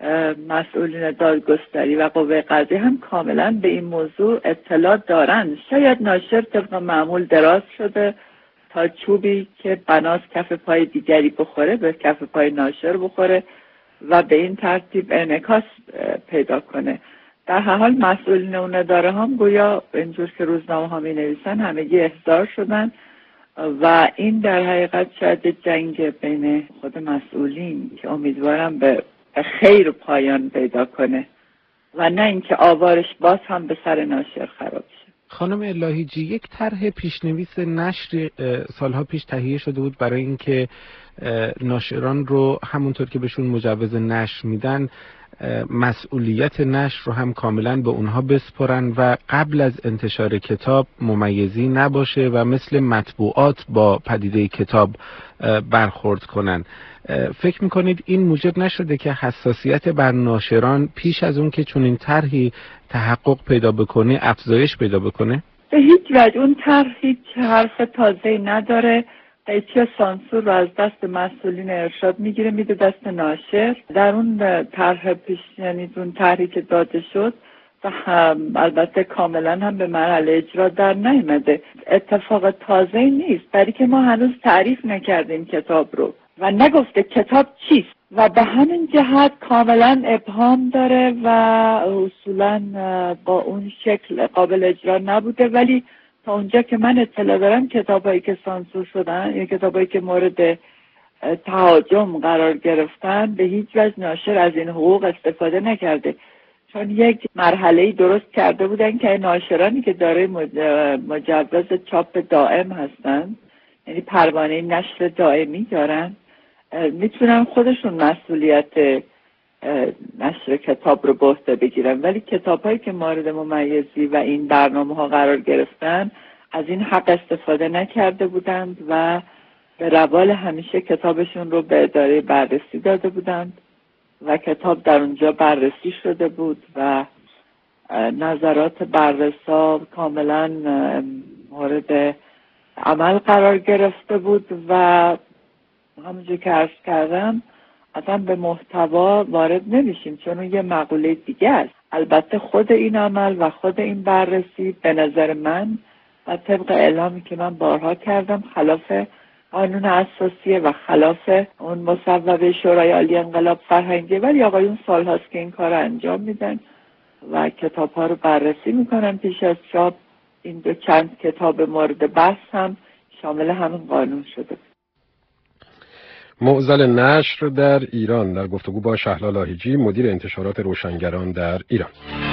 Speaker 11: مسئولین دادگستری و قوه قضاییه هم کاملا به این موضوع اطلاع دارن. شاید ناشر طبق معمول دراز شده تا چوبی که بناس کف پای دیگری بخوره به کف پای ناشر بخوره و به این ترتیب انعکاس پیدا کنه. در هر حال مسئولین اون اداره هم گویا اینجور که روزنامه ها می نویسن همگی احضار شدن و این در حقیقت شاید جنگ بین خود مسئولین که امیدوارم به خیر پایان پیدا کنه و نه اینکه آوارش باز هم به سر ناشر خراب شه.
Speaker 10: خانم الهیجی، یک طرح پیشنویس نشر سالها پیش تهیه شده بود برای اینکه ناشران رو همونطور که بهشون مجوز نشر میدن مسئولیت نشر رو هم کاملا به اونها بسپرن و قبل از انتشار کتاب ممیزی نباشه و مثل مطبوعات با پدیده کتاب برخورد کنن. فکر میکنید این موجب نشده که حساسیت بر ناشران پیش از اون که چون این طرحی تحقق پیدا بکنه افزایش پیدا بکنه؟
Speaker 11: به هیچ وجه اون طرح هیچ حرف تازه‌ای نداره. قیچی سانسور رو از دست مسئولین ارشاد میگیره میده دست ناشر. در اون طرح پیش یعنی اون طرحی که داده شد و البته کاملا هم به مرحله اجرا در نیامده، اتفاق تازه‌ای نیست، برای که ما هنوز تعریف نکردیم کتاب رو و نگفته کتاب چیست و به همین جهت کاملا ابهام داره و اصولا با اون شکل قابل اجرا نبوده. ولی تا اونجا که من اطلاع دارم کتابایی که سانسور شدن یا کتابایی که مورد تهاجم قرار گرفتن به هیچ وجه ناشر از این حقوق استفاده نکرده، چون یک مرحله‌ای درست کرده بودن که ناشرانی که دارای مجوز چاپ دائم هستن، یعنی پروانه نشر دائمی دارن، میتونن خودشون مسئولیت نشر کتاب رو به عهده بگیرن. ولی کتاب‌هایی که مورد ممیزی و این برنامه‌ها قرار گرفتن از این حق استفاده نکرده بودند و به روال همیشه کتابشون رو به اداره بررسی داده بودند و کتاب در اونجا بررسی شده بود و نظرات بررسا کاملا مورد عمل قرار گرفته بود و همونجور که عرض کردم اصلا به محتوا وارد نمیشیم چون اون یه مقوله دیگه است. البته خود این عمل و خود این بررسی به نظر من و طبق اعلامی که من بارها کردم خلاف قانون اساسیه و خلاف اون مصوبه شورای عالی انقلاب فرهنگی، ولی آقایون سال هاست که این کار انجام میدن و کتاب ها رو بررسی میکنن پیش از چاپ. این دو چند کتاب مورد بحث هم شامل همین قانون شده.
Speaker 2: معضل نشر در ایران در گفتگو با شهلا لاهیجی، مدیر انتشارات روشنگران در ایران.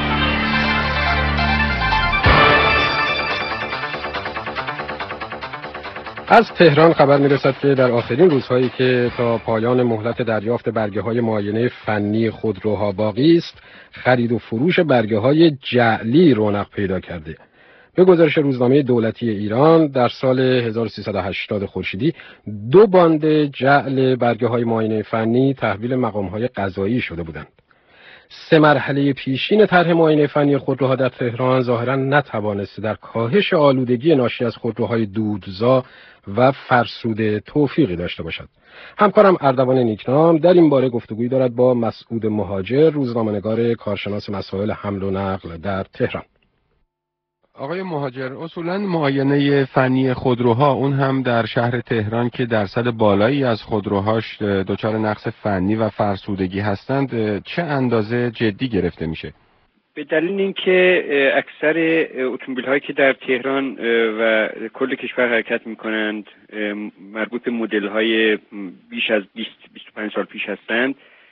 Speaker 2: از تهران خبر میرسد که در آخرین روزهایی که تا پایان مهلت دریافت برگه‌های معاینه فنی خودروها باقی است، خرید و فروش برگه‌های جعلی رونق پیدا کرده. به گزارش روزنامه دولتی ایران در سال 1380 خورشیدی 2 باند جعل برگه‌های معاینه فنی تحویل مقام‌های قضایی شده بودند. 3 مرحله پیشین طرح معاینه فنی خودروها در تهران ظاهراً نتوانسته در کاهش آلودگی ناشی از خودروهای دودزا و فرسوده توفیقی داشته باشد. همکارم اردوان نیکنام در این باره گفتگویی دارد با مسعود مهاجر، روزنامه‌نگار کارشناس مسائل حمل و نقل در تهران.
Speaker 10: آقای مهاجر، اصولاً معاینه فنی خودروها، اون هم در شهر تهران که درصد بالایی از خودروهاش دچار نقص فنی و فرسودگی هستند، چه اندازه جدی گرفته میشه؟
Speaker 8: به دلیل اینکه اکثر اتومبیل‌هایی که در تهران و کل کشور حرکت می‌کنند مربوط به مدل‌های بیش از 20-25 سال پیش هستند،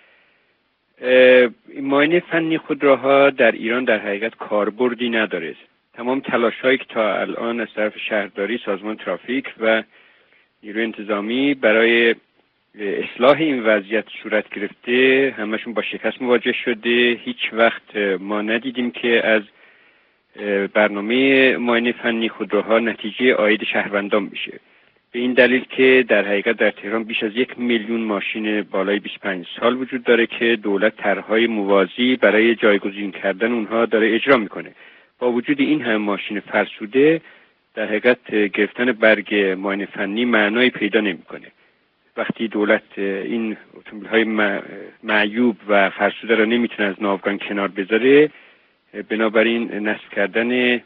Speaker 8: معاینه فنی خودروها در ایران در حقیقت کاربردی نداره. تمام تلاش‌هایی که تا الان از طرف شهرداری، سازمان ترافیک و نیروی انتظامی برای اصلاح این وضعیت صورت گرفته، همشون با شکست مواجه شده. هیچ وقت ما ندیدیم که از برنامه معاینه فنی خودروها نتیجه عاید شهروندان بشه. به این دلیل که در حقیقت در تهران بیش از 1 میلیون ماشین بالای 25 سال وجود داره که دولت طرح‌های موازی برای جایگزین کردن اونها داره اجرا میکنه. با وجود این هم ماشین فرسوده، در حقیقت گرفتن برگ معاینه فنی معنایی پیدا نمیکنه. وقتی دولت این اتومبیل‌های معیوب و فرسوده را نمیتونه از ناوگان کنار بذاره، بنابراین نصب کردن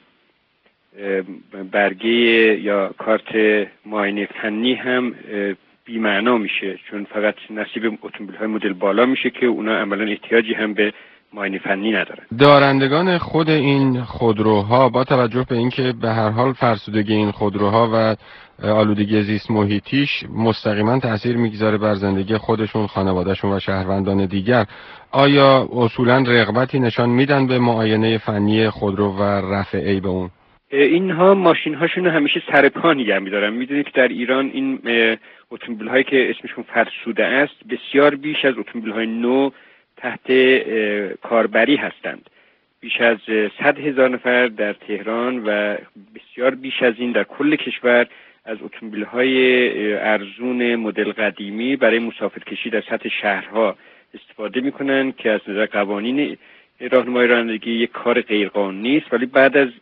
Speaker 8: برگه یا کارت معاینه فنی هم بی‌معنا میشه، چون فقط نصیب اتومبیل‌های مدل بالا میشه که اونا عملاً احتیاجی هم به معاینه فنی ندارن.
Speaker 10: دارندگان خود این خودروها با توجه به اینکه به هر حال فرسودگی این خودروها و آلودگی زیست محیطیش مستقیما تأثیر میگذاره بر زندگی خودشون، خانوادهشون و شهروندان دیگر، آیا اصولا رغبتی نشان میدن به معاینه فنی خودرو و رفع عیب اون؟
Speaker 8: اینها ماشین هاشون همیشه سر پا نگه می‌دارن. میدونید که در ایران این اتومبیل هایی که اسمشون فرسوده است بسیار بیش از اتومبیل های نو تحت کاربری هستند. بیش از 100,000 نفر در تهران و بسیار بیش از این در کل کشور از اتومبیل‌های ارزون مدل قدیمی برای مسافرکشی در سطح شهرها استفاده می‌کنند که از نظر قوانین راهنمای رانندگی یک کار غیرقانونی است، ولی بعد از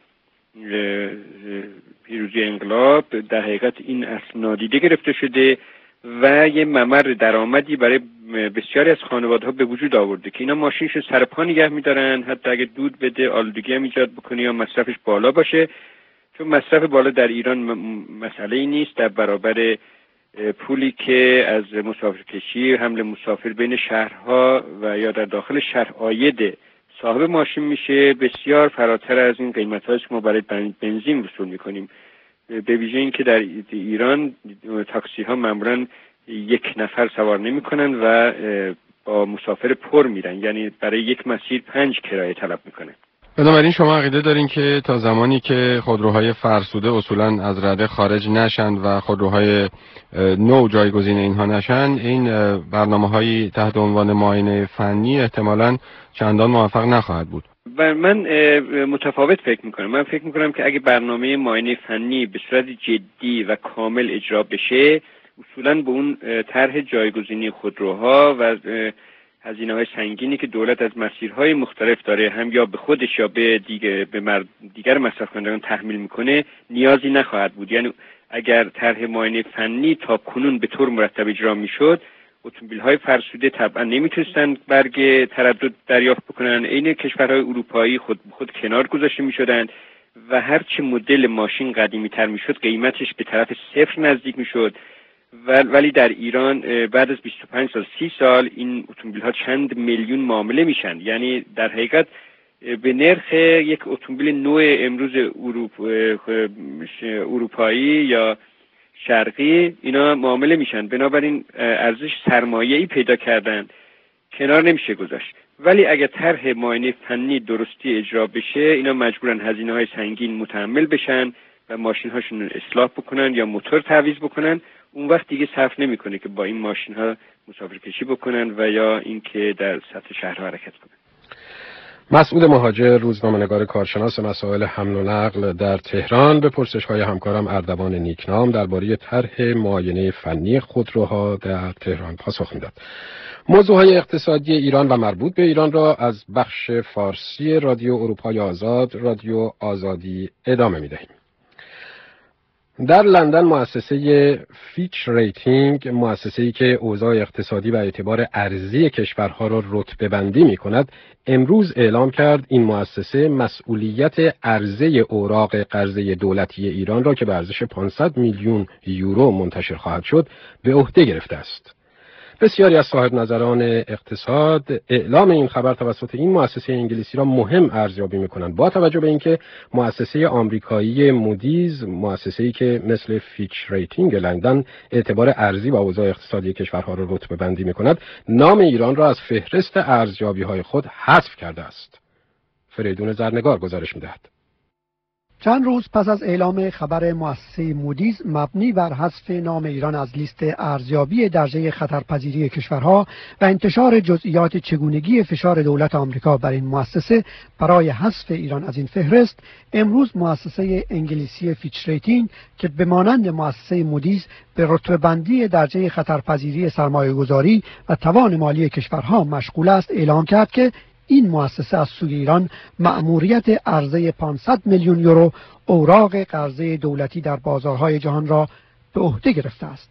Speaker 8: پیروزی انقلاب در حقیقت این اصل نادیده گرفته شده و یه ممر درآمدی برای بسیاری از خانواده‌ها به وجود آورده که اینا ماشینشون سر پا نگه می‌دارن، حتی اگه دود بده، آلودگی هم ایجاد بکنه یا مصرفش بالا باشه. چون مصرف بالا در ایران مسئله‌ای نیست در برابر پولی که از مسافرکشی، حمل مسافر بین شهرها و یا در داخل شهر عاید صاحب ماشین میشه، بسیار فراتر از این قیمت‌هایی که ما برای بنزین وصول می‌کنیم. به ویژه این که در ایران تاکسی‌ها معمولاً یک نفر سوار نمی‌کنن و با مسافر پر میرن، یعنی برای یک مسیر 5 کرایه طلب می‌کنن.
Speaker 10: بنابراین شما عقیده دارین که تا زمانی که خودروهای فرسوده اصولاً از رده خارج نشن و خودروهای نو جایگزین اینها نشن، این برنامه‌های تحت عنوان معاینه فنی احتمالاً چندان موفق نخواهد بود.
Speaker 8: و من متفاوت فکر میکنم. من فکر میکنم که اگه برنامه معاینه فنی به صورت جدی و کامل اجرا بشه، اصولاً به اون طرح جایگزینی خودروها و هزینه‌های سنگینی که دولت از مسیرهای مختلف داره هم یا به خودش یا به دیگر مصرف کنندگان تحمیل میکنه نیازی نخواهد بود. یعنی اگر طرح معاینه فنی تا کنون به طور مرتب اجرا میشد، اتومبیل‌های فرسوده طبعا نمیتونستن برگ تردد دریافت بکنن، عین کشورهای اروپایی خود کنار گذاشته میشدند و هرچی مدل ماشین قدیمی تر میشد قیمتش به طرف صفر نزدیک میشد. ولی در ایران بعد از 25 سال 30 سال این اتومبیل‌ها چند میلیون معامله میشن. یعنی در حقیقت به نرخ یک اتومبیل نو امروز اروپایی یا شرقی اینا معامله میشن. بنابراین ارزش سرمایه‌ای پیدا کردن، کنار نمیشه گذاشت. ولی اگر طرح معاینه فنی درستی اجرا بشه، اینا مجبورن هزینه‌های سنگین متحمل بشن و ماشین‌هاشون اصلاح بکنن یا موتور تعویض بکنن. اون وقت دیگه صرف نمی‌کنه که با این ماشین‌ها مسافرکشی بکنن و یا اینکه در سطح شهرها حرکت کنن.
Speaker 2: مسعود مهاجر، روزنامه‌نگار کارشناس مسائل حمل و نقل در تهران، به پرسش‌های همکارم اردوان نیکنام درباره طرح معاینه فنی خودروها در تهران پاسخ می‌داد. موضوعهای اقتصادی ایران و مربوط به ایران را از بخش فارسی رادیو اروپای آزاد، رادیو آزادی ادامه می‌دهیم. در لندن مؤسسه فیچ ریتینگ، مؤسسه‌ای که اوضاع اقتصادی و اعتبار ارزی کشورها را رتبه بندی می‌کند، امروز اعلام کرد این مؤسسه مسئولیت عرضه اوراق قرضه دولتی ایران را که به ارزش 500 میلیون یورو منتشر خواهد شد به عهده گرفته است. بسیاری از صاحب نظران اقتصاد اعلام این خبر توسط این مؤسسه انگلیسی را مهم ارزیابی می‌کنند، با توجه به اینکه مؤسسه آمریکایی مودیز، مؤسسه‌ای که مثل فیچ ریتینگ لندن اعتبار ارزی و اوضاع اقتصادی کشورها را رتبه بندی می‌کند، نام ایران را از فهرست ارزیابی‌های خود حذف کرده است. فریدون زرنگار گزارش می‌دهد.
Speaker 12: چند روز پس از اعلام خبر مؤسسه مودیز مبنی بر حذف نام ایران از لیست ارزیابی درجه خطرپذیری کشورها و انتشار جزئیات چگونگی فشار دولت آمریکا بر این مؤسسه برای حذف ایران از این فهرست، امروز مؤسسه انگلیسی فیچ ریتینگ که به مانند مؤسسه مودیز به رتبه بندی درجه خطرپذیری سرمایه‌گذاری و توان مالی کشورها مشغول است، اعلام کرد که این مؤسسه از سوی ایران مأموریت عرضه 500 میلیون یورو اوراق قرضه دولتی در بازارهای جهان را به عهده گرفته است.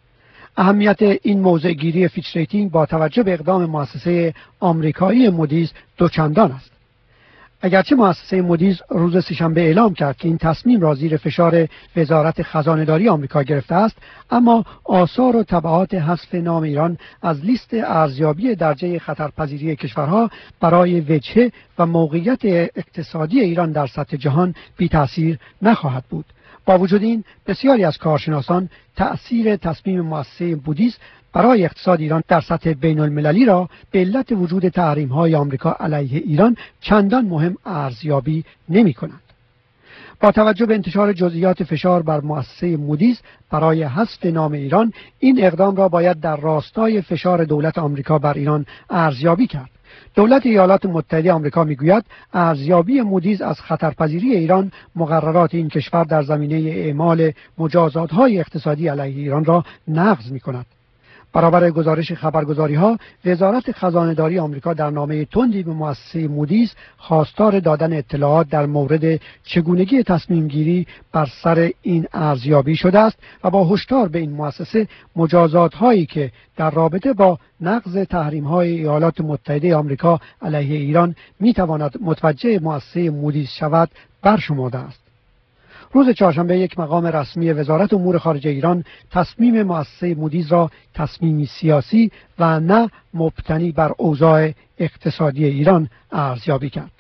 Speaker 12: اهمیت این موضع گیری فیچ ریتینگ با توجه به اقدام مؤسسه آمریکایی مودیز دوچندان است. اگرچه مؤسسه مودیز روز سه‌شنبه اعلام کرد که این تصمیم را زیر فشار وزارت خزانه‌داری آمریکا گرفته است، اما آثار و تبعات حذف نام ایران از لیست ارزیابی درجه خطرپذیری کشورها برای وجهه و موقعیت اقتصادی ایران در سطح جهان بی تأثیر نخواهد بود. با وجود این، بسیاری از کارشناسان تأثیر تصمیم مؤسسه مودیز برای اقتصاد ایران در سطح بین المللی را به علت وجود تحریم‌های آمریکا علیه ایران چندان مهم ارزیابی نمی‌کنند. با توجه به انتشار جزئیات فشار بر مؤسسه مودیز برای حذف نام ایران، این اقدام را باید در راستای فشار دولت آمریکا بر ایران ارزیابی کرد. دولت ایالات متحده آمریکا میگوید ارزیابی مودیز از خطرپذیری ایران مقررات این کشور در زمینه اعمال مجازات‌های اقتصادی علیه ایران را نقض می‌کند. برابر گزارش خبرگزاری‌ها، وزارت خزانه‌داری آمریکا در نامه تندی به مؤسسه مودیز خواستار دادن اطلاعات در مورد چگونگی تصمیم گیری بر سر این ارزیابی شده است و با هشدار به این مؤسسه مجازات‌هایی که در رابطه با نقض تحریم‌های ایالات متحده آمریکا علیه ایران می‌تواند متوجه مؤسسه مودیز شود برشمرده است. روز چهارشنبه یک مقام رسمی وزارت امور خارجه ایران تصمیم مؤسسه مودیز را تصمیمی سیاسی و نه مبتنی بر اوضاع اقتصادی ایران ارزیابی کرد.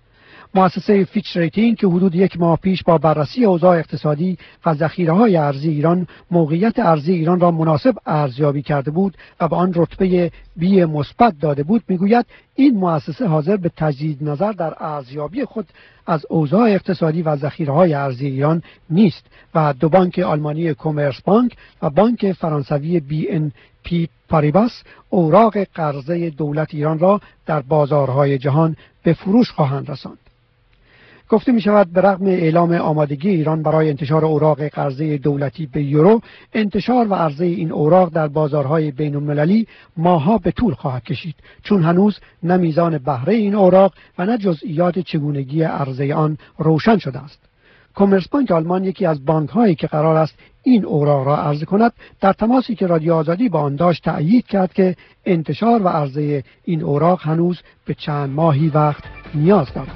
Speaker 12: مؤسسه فیچ ریتینگ که حدود یک ماه پیش با بررسی اوضاع اقتصادی و ذخیره‌های ارزی ایران موقعیت ارزی ایران را مناسب ارزیابی کرده بود و به آن رتبه بی مثبت داده بود، میگوید این مؤسسه حاضر به تجدید نظر در ارزیابی خود از اوضاع اقتصادی و ذخیره‌های ارزی ایران نیست و دو بانک آلمانی کامرس بانک و بانک فرانسوی BNP پاریباس اوراق قرضه دولت ایران را در بازارهای جهان به فروش خواهند رساند. گفته می شود به رغم اعلام آمادگی ایران برای انتشار اوراق قرضه دولتی به یورو، انتشار و عرضه این اوراق در بازارهای بین المللی ماه‌ها به طول خواهد کشید، چون هنوز نه میزان بهره این اوراق و نه جزئیات چگونگی عرضه آن روشن شده است. کامرس بانک آلمان، یکی از بانک‌هایی که قرار است این اوراق را عرضه کند، در تماسی که رادیو آزادی با آن داشت تأیید کرد که انتشار و عرضه این اوراق هنوز به چند ماهی وقت نیاز دارد.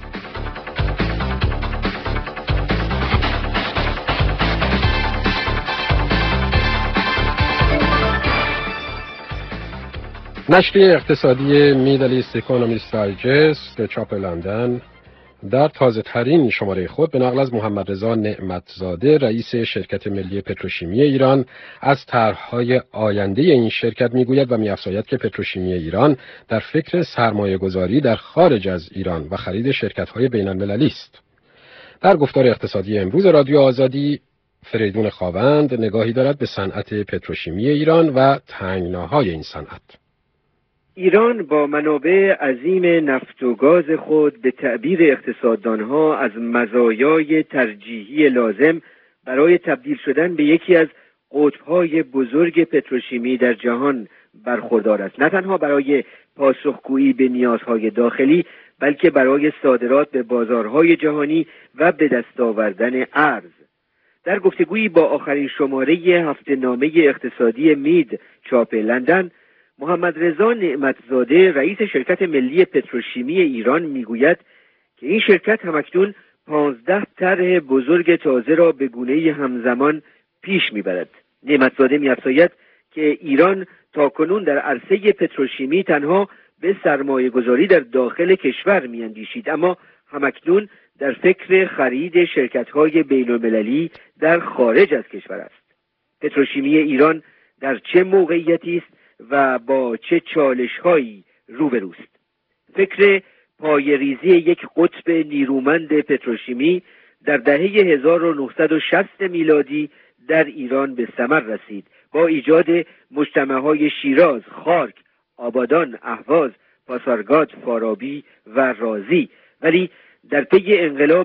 Speaker 2: نشریه اقتصادی میدل ایست اکونومیست دایجست چاپ لندن در تازه ترین شماره خود به نقل از محمد رضا نعمتزاده، رئیس شرکت ملی پتروشیمی ایران، از طرح‌های آینده این شرکت میگوید و می‌افزاید که پتروشیمی ایران در فکر سرمایه‌گذاری در خارج از ایران و خرید شرکت‌های بین‌المللی است. در گفتار اقتصادی امروز رادیو آزادی، فریدون خاوند نگاهی دارد به صنعت پتروشیمی ایران و تنگناهای این صنعت.
Speaker 5: ایران با منابع عظیم نفت و گاز خود به تعبیر اقتصاددانها از مزایای ترجیحی لازم برای تبدیل شدن به یکی از قطب‌های بزرگ پتروشیمی در جهان
Speaker 13: برخوردار است، نه تنها برای پاسخگویی به نیازهای داخلی بلکه برای صادرات به بازارهای جهانی و به دست آوردن ارز. در گفتگویی با آخرین شماره هفته‌نامه اقتصادی مید چاپ لندن، محمد رضا نعمتزاده رئیس شرکت ملی پتروشیمی ایران میگوید که این شرکت همکنون 15 طرح بزرگ تازه را به گونه‌ای همزمان پیش میبرد. نعمتزاده می‌افزاید که ایران تاکنون در عرصه پتروشیمی تنها به سرمایه گذاری در داخل کشور می‌اندیشید، اما همکنون در فکر خرید شرکت‌های بین‌المللی در خارج از کشور است. پتروشیمی ایران در چه موقعیتی است و با چه چالش‌هایی روبروست؟ فکر پایه‌ریزی یک قطب نیرومند پتروشیمی در دهه 1960 میلادی در ایران به ثمر رسید با ایجاد مجتمع‌های شیراز، خارک، آبادان، اهواز، پاسارگاد، فارابی و رازی، ولی در پی انقلاب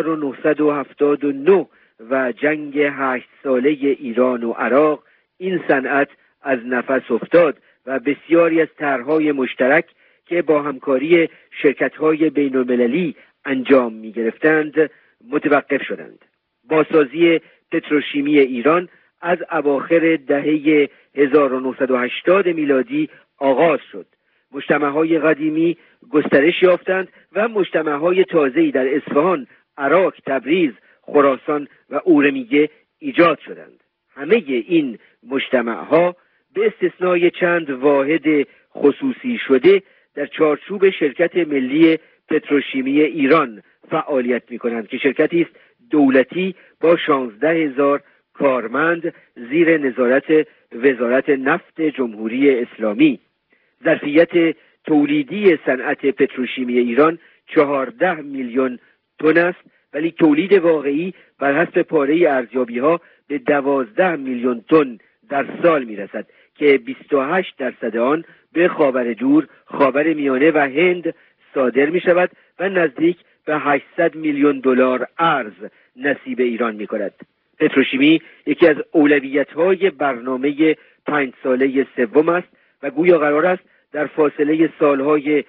Speaker 13: 1979 و جنگ 8 ساله ایران و عراق این صنعت از نفس افتاد و بسیاری از طرح‌های مشترک که با همکاری شرکت‌های بین‌المللی انجام می‌گرفتند متوقف شدند. بازسازی پتروشیمی ایران از اواخر دهه 1980 میلادی آغاز شد. مجتمع‌های قدیمی گسترش یافتند و مجتمع‌های تازه‌ای در اصفهان، عراق، تبریز، خراسان و اورمیه ایجاد شدند. همه این مجتمع‌ها به استثنای چند واحد خصوصی شده در چارچوب شرکت ملی پتروشیمی ایران فعالیت می‌کنند که شرکتی است دولتی با 16,000 کارمند زیر نظارت وزارت نفت جمهوری اسلامی. ظرفیت تولیدی صنعت پتروشیمی ایران 14 میلیون تن است، ولی تولید واقعی بر حسب پاره ارزیابی‌ها به 12 میلیون تن در سال میرسد که 28% آن به خاوردور، خاورمیانه و هند صادر می شود و نزدیک به 800 میلیون دلار ارز نصیب ایران می کند. پتروشیمی یکی از اولویت‌های برنامه 5 ساله سوم است و گویا قرار است در فاصله سالهای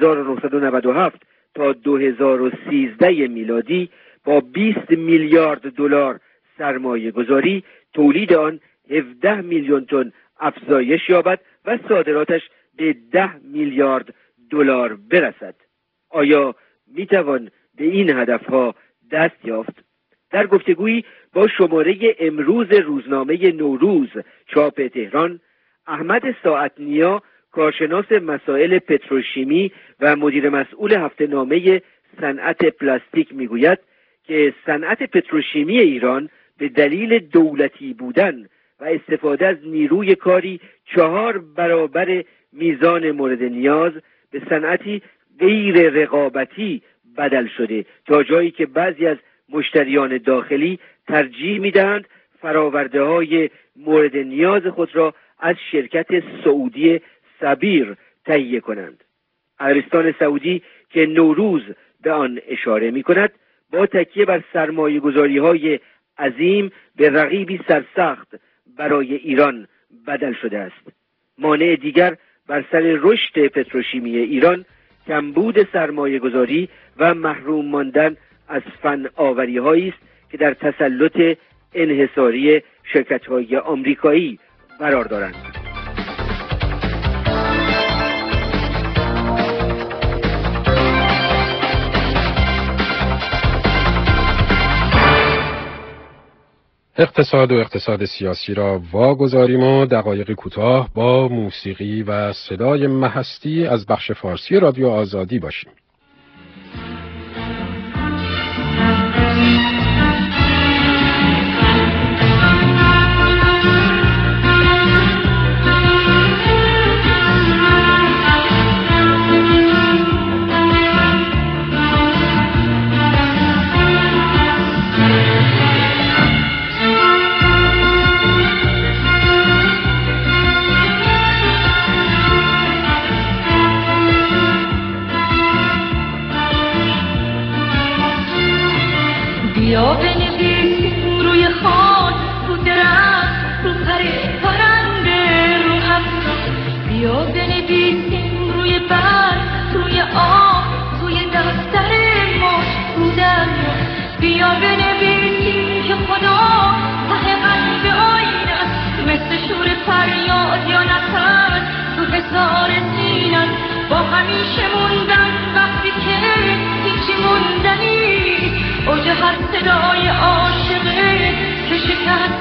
Speaker 13: 1997 تا 2013 میلادی با 20 میلیارد دلار سرمایه گذاری تولید آن 17 میلیون تن افزایش یابد و صادراتش به 10 میلیارد دلار برسد. آیا میتوان به این هدفها دست یافت؟ در گفتگویی با شماره امروز روزنامه نوروز چاپ تهران، احمد ساعت‌نیا کارشناس مسائل پتروشیمی و مدیر مسئول هفته‌نامه صنعت پلاستیک میگوید که صنعت پتروشیمی ایران به دلیل دولتی بودن و استفاده از نیروی کاری 4 برابر میزان مورد نیاز به صنعتی غیر رقابتی بدل شده، تا جایی که بعضی از مشتریان داخلی ترجیح میدهند فرآورده‌های مورد نیاز خود را از شرکت سعودی سبیر تهیه کنند. عربستان سعودی که نوروز به آن اشاره می‌کند، با تکیه بر سرمایه‌گذاری‌های عظیم به رقیبی سرسخت برای ایران بدل شده است. مانع دیگر بر سر رشد پتروشیمی ایران کمبود سرمایه‌گذاری و محروم ماندن از فناوری‌هایی است که در تسلط انحصاری شرکت‌های آمریکایی قرار دارند.
Speaker 2: اقتصاد و اقتصاد سیاسی را واگذاریم و دقایقی کوتاه با موسیقی و صدای مهستی از بخش فارسی رادیو آزادی باشیم.
Speaker 14: فریاد یا نفس تو هزار سینن با همیشه موندن وقتی که هیچی موندنی اوج هر صدای عاشقه که شکست